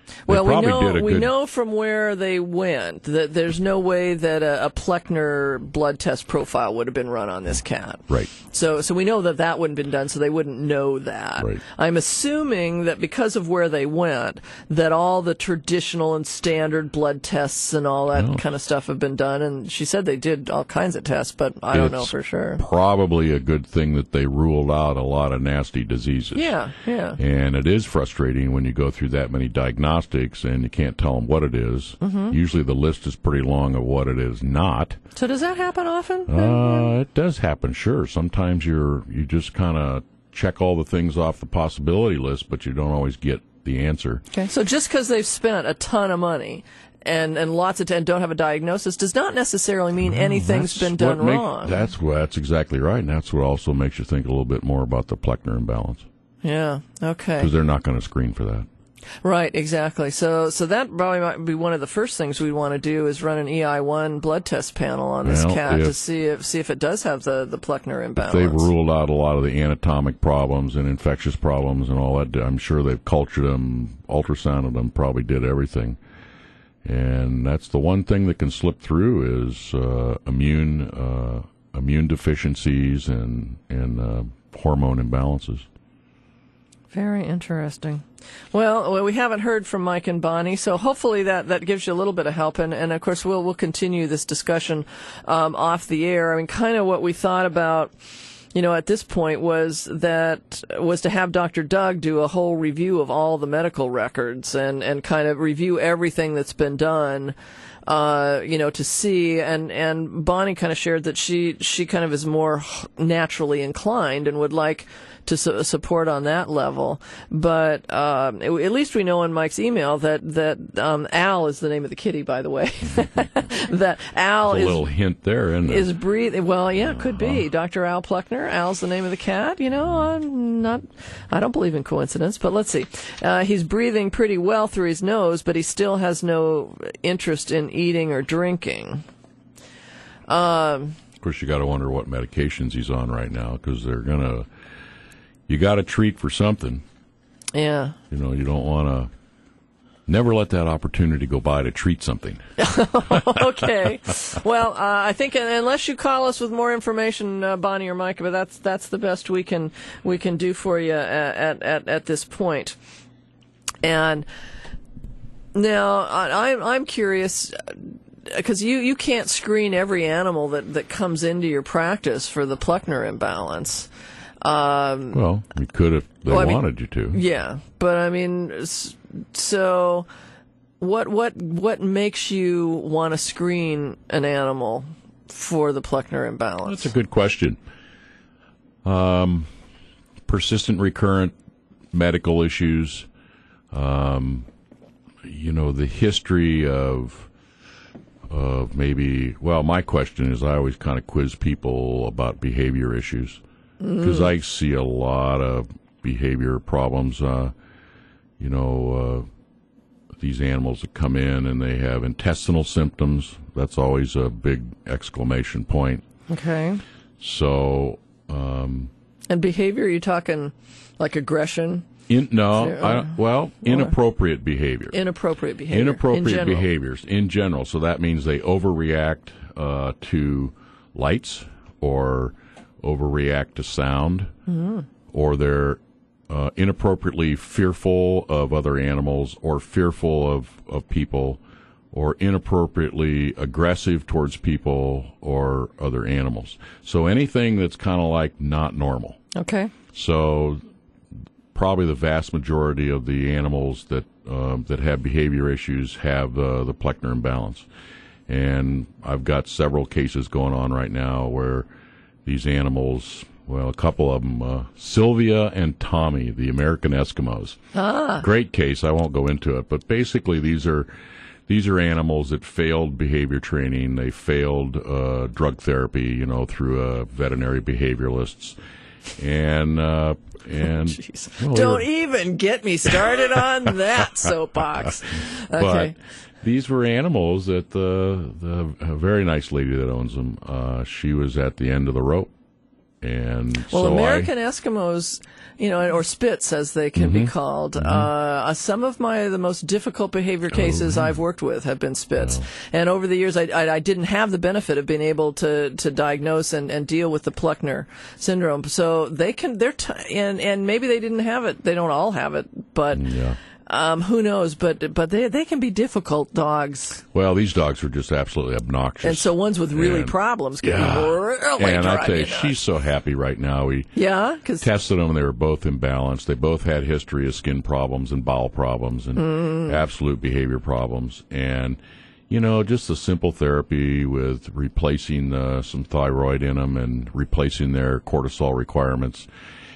Well, we probably know did a we good- know from where they went that there's no way that a, a Pleckner blood test profile would have been run on this cat. Right. So, so we know that that wouldn't have been done, so they wouldn't know that. Right. I'm assuming that because of where they went, that all the traditional and standard blood tests and all that No. kind of stuff have been done. And she said they did all kinds of tests, but I don't know It's for sure. Probably a good thing that they ruled out a lot of nasty diseases. Yeah, yeah. And it is frustrating when you go through that many diagnostics and you can't tell them what it is. Mhm. Usually the list is pretty long of what it is not. So does that happen often? Uh, it does happen, sure. Sometimes you're you just kind of check all the things off the possibility list, but you don't always get the answer. Okay. So just because they've spent a ton of money and, and lots of and don't have a diagnosis does not necessarily mean anything's That's been done what make- wrong. That's what, that's exactly right, and that's what also makes you think a little bit more about the Pleckner imbalance, Yeah. Okay. because they're not going to screen for that. Right. Exactly. So so that probably might be one of the first things we want to do is run an E I one blood test panel on this Well, cat to if- see if see if it does have the the Pleckner imbalance. They've ruled out a lot of the anatomic problems and infectious problems and all that. I'm sure they've cultured them, ultrasounded them, probably did everything. And that's the one thing that can slip through is uh, immune uh, immune deficiencies and and uh, hormone imbalances. Very interesting. Well, well, we haven't heard from Mike and Bonnie, so hopefully that, that gives you a little bit of help. And, and of course, we'll we'll continue this discussion um, off the air. I mean, kind of what we thought about, you know, at this point was that was to have Doctor Doug do a whole review of all the medical records and, and kind of review everything that's been done. Uh, you know, to see, and, and Bonnie kind of shared that she, she kind of is more naturally inclined and would like to su- support on that level. But, um, at least we know in Mike's email that, that, um, Al is the name of the kitty, by the way. that Al There's a is, little hint there, isn't there? is breathing. Well, yeah, it could be. Doctor Al Pleckner. Al's the name of the cat. You know, I'm not, I don't believe in coincidence, but let's see. Uh, he's breathing pretty well through his nose, but he still has no interest in eating or drinking. Um, Of course, you got to wonder what medications he's on right now, because they're gonna. You got to treat for something. yeah. You know, you don't want to. Never let that opportunity go by to treat something. Okay. Well, uh, I think unless you call us with more information, uh, Bonnie or Mike, but that's that's the best we can we can do for you at at at this point. And now I, I'm I'm curious because you, you can't screen every animal that, that comes into your practice for the Pleckner imbalance. Um, Well, you could if they Well, I mean, wanted you to. Yeah, but I mean, s- so what what what makes you want to screen an animal for the Pleckner imbalance? That's a good question. Um, persistent, recurrent medical issues. Um, you know, the history of of maybe. Well, my question is, I always kind of quiz people about behavior issues. Because Mm. I see a lot of behavior problems. Uh, you know, uh, these animals that come in and they have intestinal symptoms. That's always a big exclamation point. Okay. So, um, And behavior? Are you talking like aggression? in, no, Or- I, well, inappropriate behavior. Inappropriate behavior. Inappropriate in general. behaviors in general. So that means they overreact uh, to lights or overreact to sound, Mhm. or they're uh, inappropriately fearful of other animals or fearful of, of people, or inappropriately aggressive towards people or other animals. So anything that's kind of like not normal. Okay. So probably the vast majority of the animals that um, that have behavior issues have uh, the Pleckner imbalance. And I've got several cases going on right now where these animals, well, a couple of them, uh, Sylvia and Tommy, the American Eskimos. Ah. Great case. I won't go into it, but basically these are these are animals that failed behavior training. They failed uh, drug therapy, you know, through uh, veterinary behavioralists, and uh, and well, they Don't were- even get me started on that soapbox. Okay. But these were animals that the the a very nice lady that owns them. Uh, she was at the end of the rope, And well, so American I, Eskimos, you know, or Spits as they can mm-hmm. be called. Mm-hmm. Uh, some of my the most difficult behavior cases oh. I've worked with have been Spits, oh. and over the years I, I, I didn't have the benefit of being able to, to diagnose and, and deal with the Pluckner syndrome. So they can they're t- and and maybe they didn't have it. They don't all have it, but. Yeah. Um, who knows? But but they they can be difficult dogs. Well, these dogs are just absolutely obnoxious. And so ones with really and, problems can yeah. be really And I tell you, nuts. she's so happy right now. We yeah, cause tested them. They were both imbalanced. They both had history of skin problems and bowel problems and mm. absolute behavior problems. And, you know, just the simple therapy with replacing uh, some thyroid in them and replacing their cortisol requirements.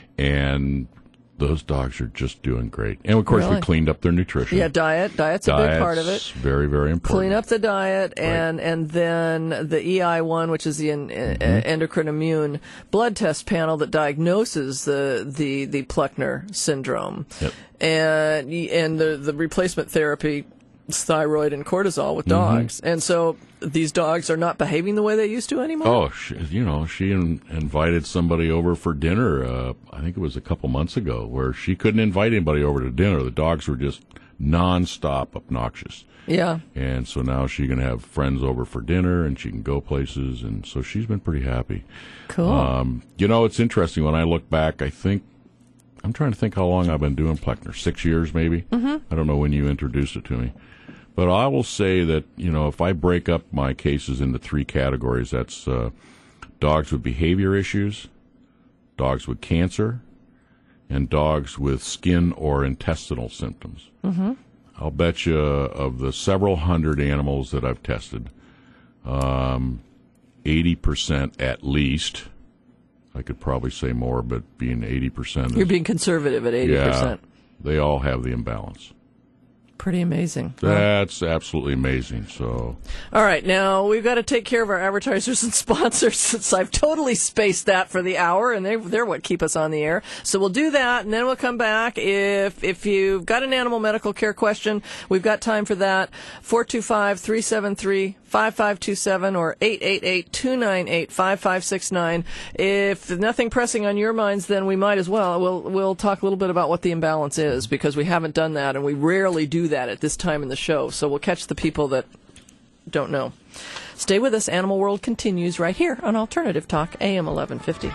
And those dogs are just doing great. And, of course, really? we cleaned up their nutrition. Yeah, diet. Diet's a Diet's big part of it. very, very important. Clean up the diet, and, right. and then the E I one, which is the en- mm-hmm. endocrine immune blood test panel that diagnoses the, the, the Pluckner syndrome. Yep. And and the, the replacement therapy, thyroid and cortisol with Mm-hmm. dogs. And so these dogs are not behaving the way they used to anymore? Oh, she, you know, she in, invited somebody over for dinner, uh, I think it was a couple months ago, where she couldn't invite anybody over to dinner. The dogs were just nonstop obnoxious. Yeah. And so now she can have friends over for dinner, and she can go places, and so she's been pretty happy. Cool. Um, you know, it's interesting. When I look back, I think, I'm trying to think how long I've been doing Pluckner. Six years, maybe? Mm-hmm. I don't know when you introduced it to me. But I will say that, you know, if I break up my cases into three categories, that's uh, dogs with behavior issues, dogs with cancer, and dogs with skin or intestinal symptoms. Mm-hmm. I'll bet you of the several hundred animals that I've tested, um, eighty percent at least, I could probably say more, but being eighty percent. You're being conservative at eighty percent. Yeah, they all have the imbalance. Pretty amazing. That's absolutely amazing. So, all right, now we've got to take care of our advertisers and sponsors since I've totally spaced that for the hour, and they, they're what keep us on the air. So we'll do that, and then we'll come back. If if you've got an animal medical care question, we've got time for that. four two five, three seven three, five five two seven or eight eight eight, two nine eight, five five six nine. If nothing pressing on your minds, then we might as well. We'll we'll talk a little bit about what the imbalance is, because we haven't done that, and we rarely do that at this time in the show. So we'll catch the people that don't know. Stay with us. Animal World continues right here on Alternative Talk, A M eleven fifty.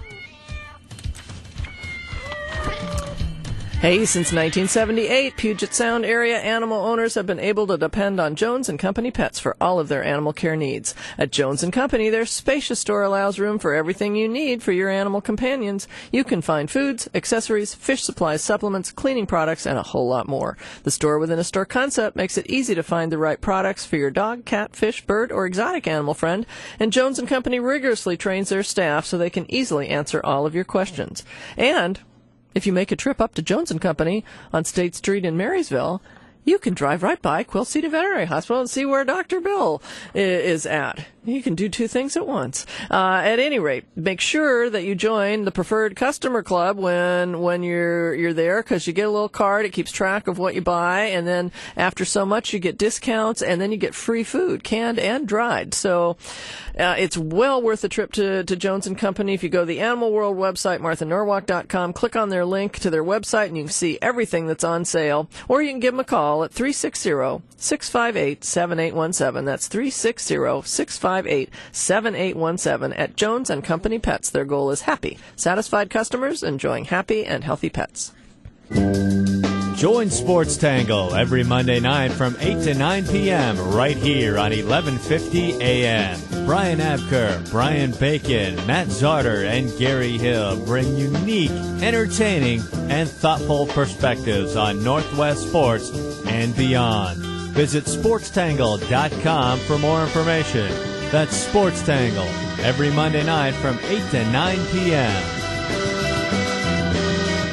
Hey, since nineteen seventy-eight, Puget Sound area animal owners have been able to depend on Jones and Company Pets for all of their animal care needs. At Jones and Company, their spacious store allows room for everything you need for your animal companions. You can find foods, accessories, fish supplies, supplements, cleaning products, and a whole lot more. The store-within-a-store concept makes it easy to find the right products for your dog, cat, fish, bird, or exotic animal friend, and Jones and Company rigorously trains their staff so they can easily answer all of your questions. And if you make a trip up to Jones and Company on State Street in Marysville, you can drive right by Quill City Veterinary Hospital and see where Doctor Bill is at. You can do two things at once. Uh, at any rate, make sure that you join the Preferred Customer Club when when you're you're there, because you get a little card. It keeps track of what you buy, and then after so much, you get discounts, and then you get free food, canned and dried. So uh, it's well worth the trip to, to Jones and Company. If you go to the Animal World website, martha norwalk dot com, click on their link to their website, and you can see everything that's on sale. Or you can give them a call at three six zero, six five eight, seven eight one seven. That's three six zero, six five eight, seven eight one seven. At Jones and Company Pets, their goal is happy, satisfied customers enjoying happy and healthy pets. Join Sports Tangle every Monday night from eight to nine p.m. right here on eleven fifty A M. Brian Abker, Brian Bacon, Matt Zarder, and Gary Hill bring unique, entertaining, and thoughtful perspectives on Northwest sports and beyond. Visit sports tangle dot com for more information. That's Sports Tangle every Monday night from eight to nine p.m.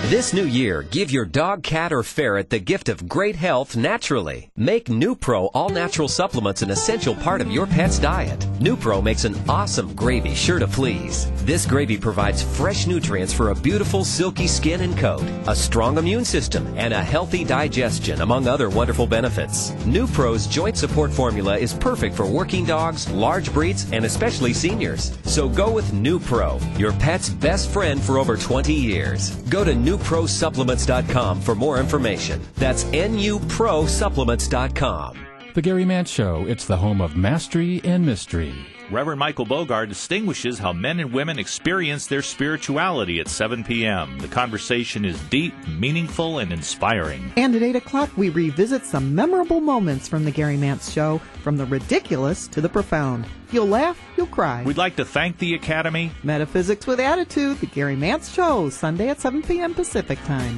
This new year, give your dog, cat, or ferret the gift of great health naturally. Make NuPro all-natural supplements an essential part of your pet's diet. NuPro makes an awesome gravy sure to please. This gravy provides fresh nutrients for a beautiful silky skin and coat, a strong immune system, and a healthy digestion, among other wonderful benefits. NuPro's joint support formula is perfect for working dogs, large breeds, and especially seniors. So go with NuPro, your pet's best friend for over twenty years. Go to new pro supplements dot com for more information. That's N U Pro supplements dot com. The Gary Mance Show, it's the home of mastery and mystery. Reverend Michael Bogard distinguishes how men and women experience their spirituality at seven p.m. The conversation is deep, meaningful, and inspiring. And at eight o'clock, we revisit some memorable moments from the Gary Mance Show, from the ridiculous to the profound. You'll laugh, you'll cry. We'd like to thank the Academy. Metaphysics with Attitude, the Gary Mance Show, Sunday at seven p.m. Pacific Time.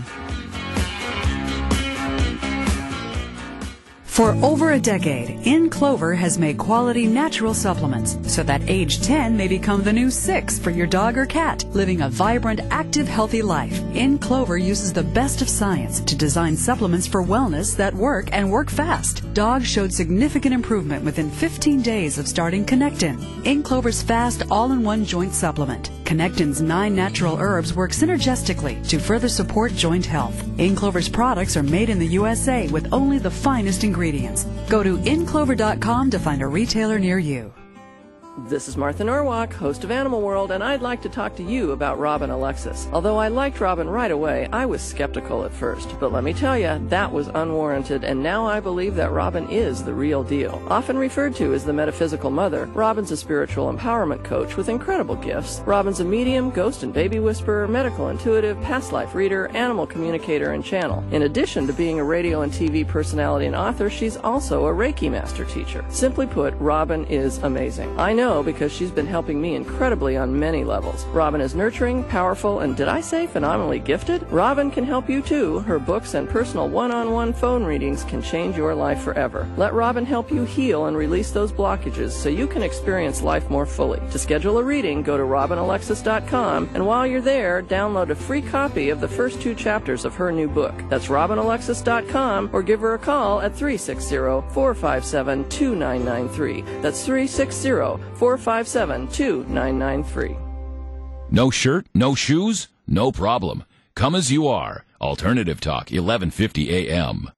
For over a decade, In Clover has made quality natural supplements so that age ten may become the new six for your dog or cat, living a vibrant, active, healthy life. In Clover uses the best of science to design supplements for wellness that work and work fast. Dogs showed significant improvement within fifteen days of starting Connectin. In Clover's fast all-in-one joint supplement. Connectin's nine natural herbs work synergistically to further support joint health. In Clover's products are made in the U S A with only the finest ingredients. Go to in clover dot com to find a retailer near you. This is Martha Norwalk, host of Animal World, and I'd like to talk to you about Robin Alexis. Although I liked Robin right away, I was skeptical at first. But let me tell you, that was unwarranted, and now I believe that Robin is the real deal. Often referred to as the metaphysical mother, Robin's a spiritual empowerment coach with incredible gifts. Robin's a medium, ghost and baby whisperer, medical intuitive, past life reader, animal communicator, and channel. In addition to being a radio and T V personality and author, she's also a Reiki master teacher. Simply put, Robin is amazing. I know because she's been helping me incredibly on many levels. Robin is nurturing, powerful, and did I say phenomenally gifted? Robin can help you too. Her books and personal one-on-one phone readings can change your life forever. Let Robin help you heal and release those blockages so you can experience life more fully. To schedule a reading, go to robin alexis dot com, and while you're there, download a free copy of the first two chapters of her new book. That's robin alexis dot com, or give her a call at three six zero, four five seven, two nine nine three. That's three six zero, four five seven, two nine nine three. No shirt, no shoes, no problem. Come as you are. Alternative Talk, eleven fifty A M.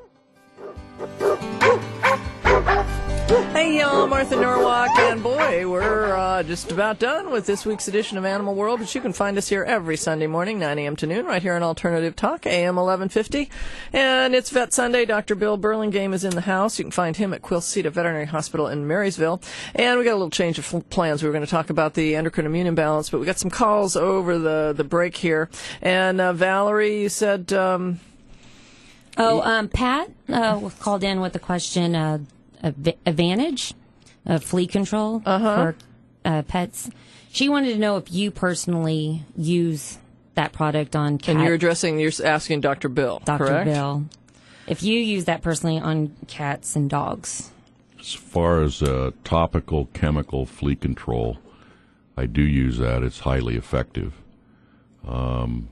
Hey y'all, Martha Norwalk, and boy, we're uh, just about done with this week's edition of Animal World, but you can find us here every Sunday morning, nine a.m. to noon, right here on Alternative Talk, A M eleven fifty, and it's Vet Sunday. Doctor Bill Burlingame is in the house. You can find him at Quilceda Veterinary Hospital in Marysville, and we got a little change of plans. We were going to talk about the endocrine immune imbalance, but we got some calls over the, the break here, and uh, Valerie, you said... Um, oh, um, Pat uh, called in with the question... Uh, Advantage of flea control uh-huh. for uh, pets. She wanted to know if you personally use that product on cats. And you're addressing, you're asking Doctor Bill, Doctor correct? Bill. If you use that personally on cats and dogs. As far as uh, topical chemical flea control, I do use that. It's highly effective. Um,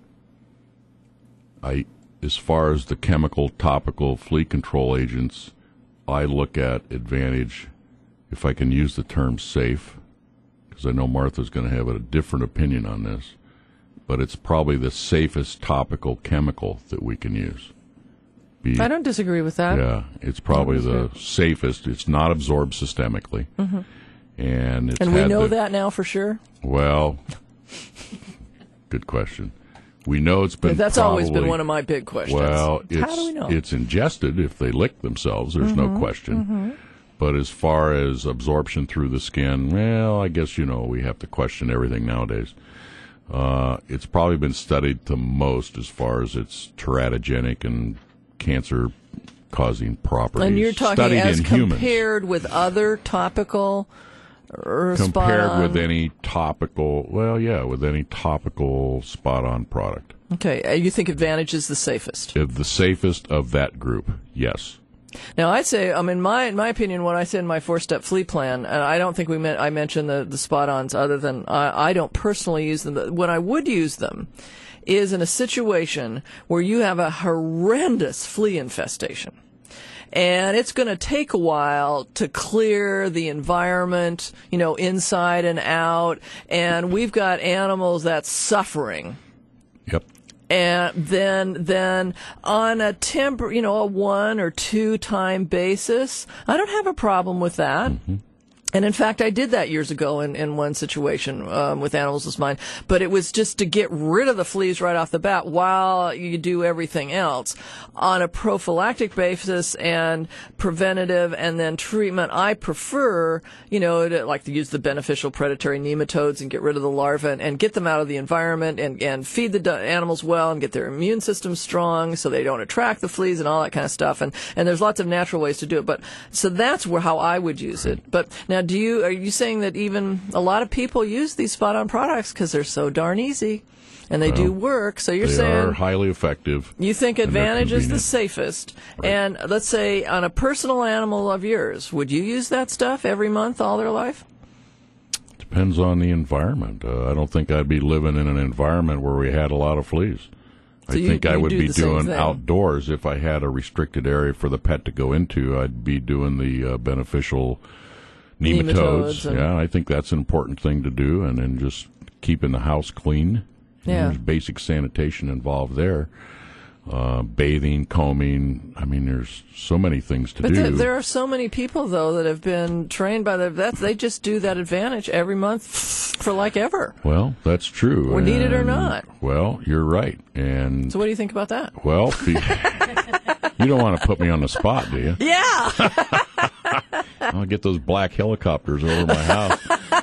I, as far as the chemical topical flea control agents, I look at Advantage, if I can use the term safe, because I know Martha's going to have a different opinion on this, but it's probably the safest topical chemical that we can use. Be, I don't disagree with that. Yeah, it's probably the safest. It's not absorbed systemically. Mm-hmm. And it's and we had know the, that now for sure? Well, good question. We know it's been. That's probably, always been one of my big questions. Well, it's, how do we know? It's ingested if they lick themselves. There's mm-hmm, no question. Mm-hmm. But as far as absorption through the skin, well, I guess you know we have to question everything nowadays. Uh, it's probably been studied the most as far as its teratogenic and cancer-causing properties. And you're talking studied as in compared humans. with other topical. Compared with any topical, well, yeah, with any topical spot-on product. Okay, you think Advantage is the safest? Of the safest of that group, yes. Now, I'd say, I mean, my in my opinion, when I said my four-step flea plan, and I don't think we meant I mentioned the the spot-ons, other than I, I don't personally use them. When I would use them, is in a situation where you have a horrendous flea infestation. And it's going to take a while to clear the environment, you know, inside and out. And we've got animals that's suffering. Yep. And then, then on a temp, you know, a one or two time basis, I don't have a problem with that. Mm-hmm. And in fact, I did that years ago in, in one situation um, with Animals Is Mine. But it was just to get rid of the fleas right off the bat while you do everything else. On a prophylactic basis and preventative and then treatment, I prefer, you know, to like to use the beneficial predatory nematodes and get rid of the larvae and, and get them out of the environment and, and feed the animals well and get their immune system strong so they don't attract the fleas and all that kind of stuff. And, and there's lots of natural ways to do it. But so that's where how I would use it. But now, do you are you saying that even a lot of people use these spot-on products because they're so darn easy and they well, do work? So you're they saying are highly effective. You think Advantage is the safest, right. And let's say on a personal animal of yours, would you use that stuff every month all their life? Depends on the environment. Uh, I don't think I'd be living in an environment where we had a lot of fleas. So I you, think I you would do be the same doing thing. outdoors if I had a restricted area for the pet to go into. I'd be doing the uh, beneficial nematodes. Nematodes and- yeah, I think that's an important thing to do, and then just keeping the house clean. Yeah. There's basic sanitation involved there. Uh, bathing, combing. I mean, there's so many things to But do. there, there are so many people, though, that have been trained by the vets. They just do that Advantage every month for like ever. Well, that's true. Or need it or And, not. Well, you're right. And So what do you think about that? well, the, you don't want to put me on the spot, do you? Yeah. I'll get those black helicopters over my house.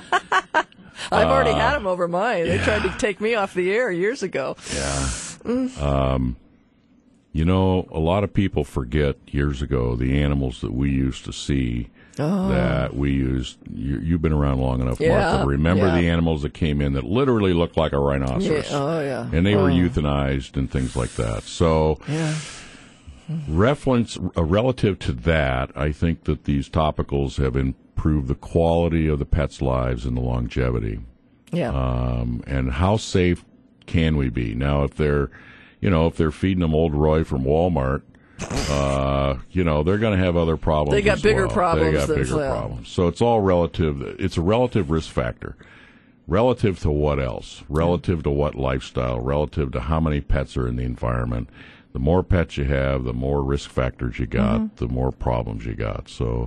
I've already Uh, had them over mine. They yeah. tried to take me off the air years ago. Yeah. Mm. Um, you know, a lot of people forget years ago the animals that we used to see Oh. that we used. You, you've been around long enough, Yeah, Martha, to remember yeah. the animals that came in that literally looked like a rhinoceros. Yeah, oh, yeah. And they were Oh. euthanized and things like that. So, Yeah. reference uh, relative to that, I think that these topicals have improved the quality of the pets' lives and the longevity. Yeah. Um, and how safe can we be? Now, if they're, you know, if they're feeding them Old Roy from Walmart, uh, you know, they're going to have other problems. They got as bigger well. problems They got than bigger flea. problems. So it's all relative. It's a relative risk factor. Relative to what else? Relative to what lifestyle? Relative to how many pets are in the environment? The more pets you have, the more risk factors you got, Mhm. the more problems you got. So,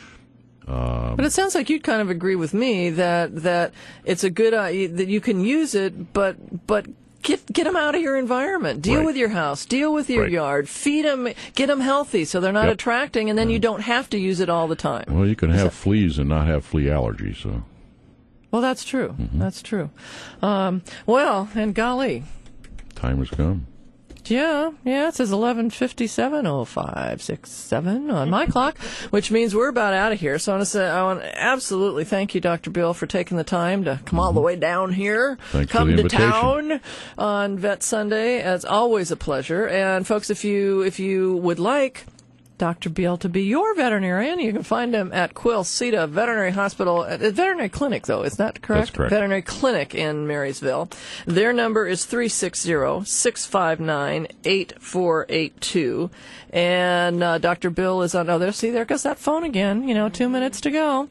um, But it sounds like you'd kind of agree with me that that it's a good uh, that you can use it, but but get get them out of your environment. Deal Right. with your house. Deal with your Right. yard. Feed them. Get them healthy so they're not Yep. attracting, and then you don't have to use it all the time. well, you can have fleas and not have flea allergy. So, Well, that's true. Mm-hmm. That's true. Um, well, and golly, time has come. yeah, yeah, it says eleven fifty-seven oh five six seven on my clock, which means we're about out of here. So I want to say, I want to absolutely thank you, Doctor Bill, for taking the time to come all the way down here, Thanks for come the to invitation. town on Vet Sunday. It's always a pleasure. And folks, if you if you would like Doctor Beal to be your veterinarian, you can find him at Quilceda Veterinary Hospital, at Veterinary Clinic, though. Is that correct? That's correct. Veterinary Clinic in Marysville. Their number is three six zero, six five nine, eight four eight two. And uh, Doctor Bill is on, oh, there, see, there goes that phone again. You know, two minutes to go.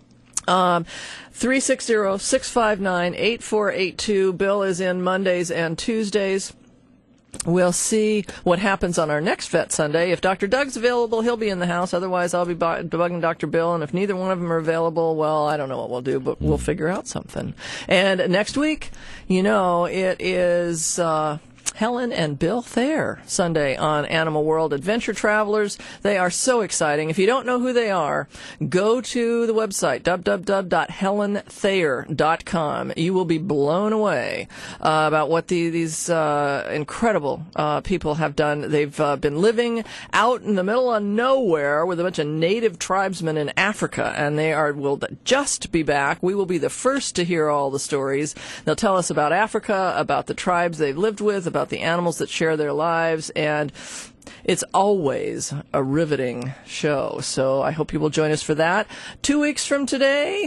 Um, three six zero, six five nine, eight four eight two. Bill is in Mondays and Tuesdays. We'll see what happens on our next Vet Sunday. If Doctor Doug's available, he'll be in the house. Otherwise, I'll be bu- bugging Doctor Bill. And if neither one of them are available, well, I don't know what we'll do, but we'll figure out something. And next week, you know, it is uh, Helen and Bill Thayer Sunday on Animal World Adventure Travelers. They are so exciting. If you don't know who they are, go to the website, w w w dot helen thayer dot com. You will be blown away uh, about what the, these uh, incredible uh, people have done. They've uh, been living out in the middle of nowhere with a bunch of native tribesmen in Africa, and they are will just be back. We will be the first to hear all the stories. They'll tell us about Africa, about the tribes they've lived with, about the animals that share their lives, and it's always a riveting show. So I hope you will join us for that. Two weeks from today,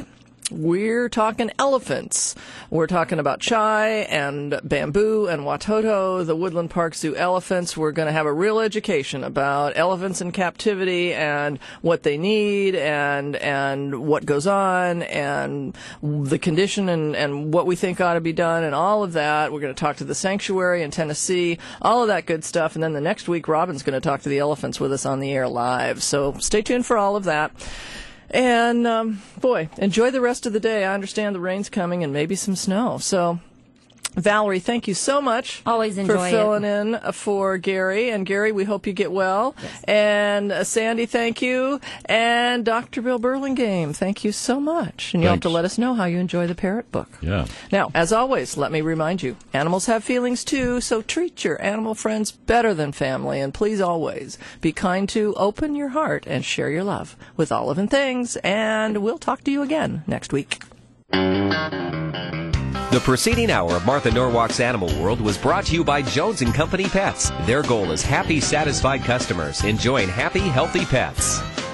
we're talking elephants. We're talking about Chai and Bamboo and Watoto, the Woodland Park Zoo elephants. We're going to have a real education about elephants in captivity and what they need and and what goes on and the condition and, and what we think ought to be done and all of that. We're going to talk to the sanctuary in Tennessee, all of that good stuff. And then the next week, Robin's going to talk to the elephants with us on the air live. So stay tuned for all of that. And, um, boy, enjoy the rest of the day. I understand the rain's coming and maybe some snow. So, Valerie, thank you so much. Always enjoy for filling it. in for Gary. And Gary, we hope you get well. Yes. And uh, Sandy, thank you. And Doctor Bill Burlingame, thank you so much. And you'll have to let us know how you enjoy the parrot book. Yeah. Now, as always, let me remind you, animals have feelings too, so treat your animal friends better than family. And please always be kind to, open your heart, and share your love with all living things. And we'll talk to you again next week. The preceding hour of Martha Norwalk's Animal World was brought to you by Jones and Company Pets. Their goal is happy, satisfied customers enjoying happy, healthy pets.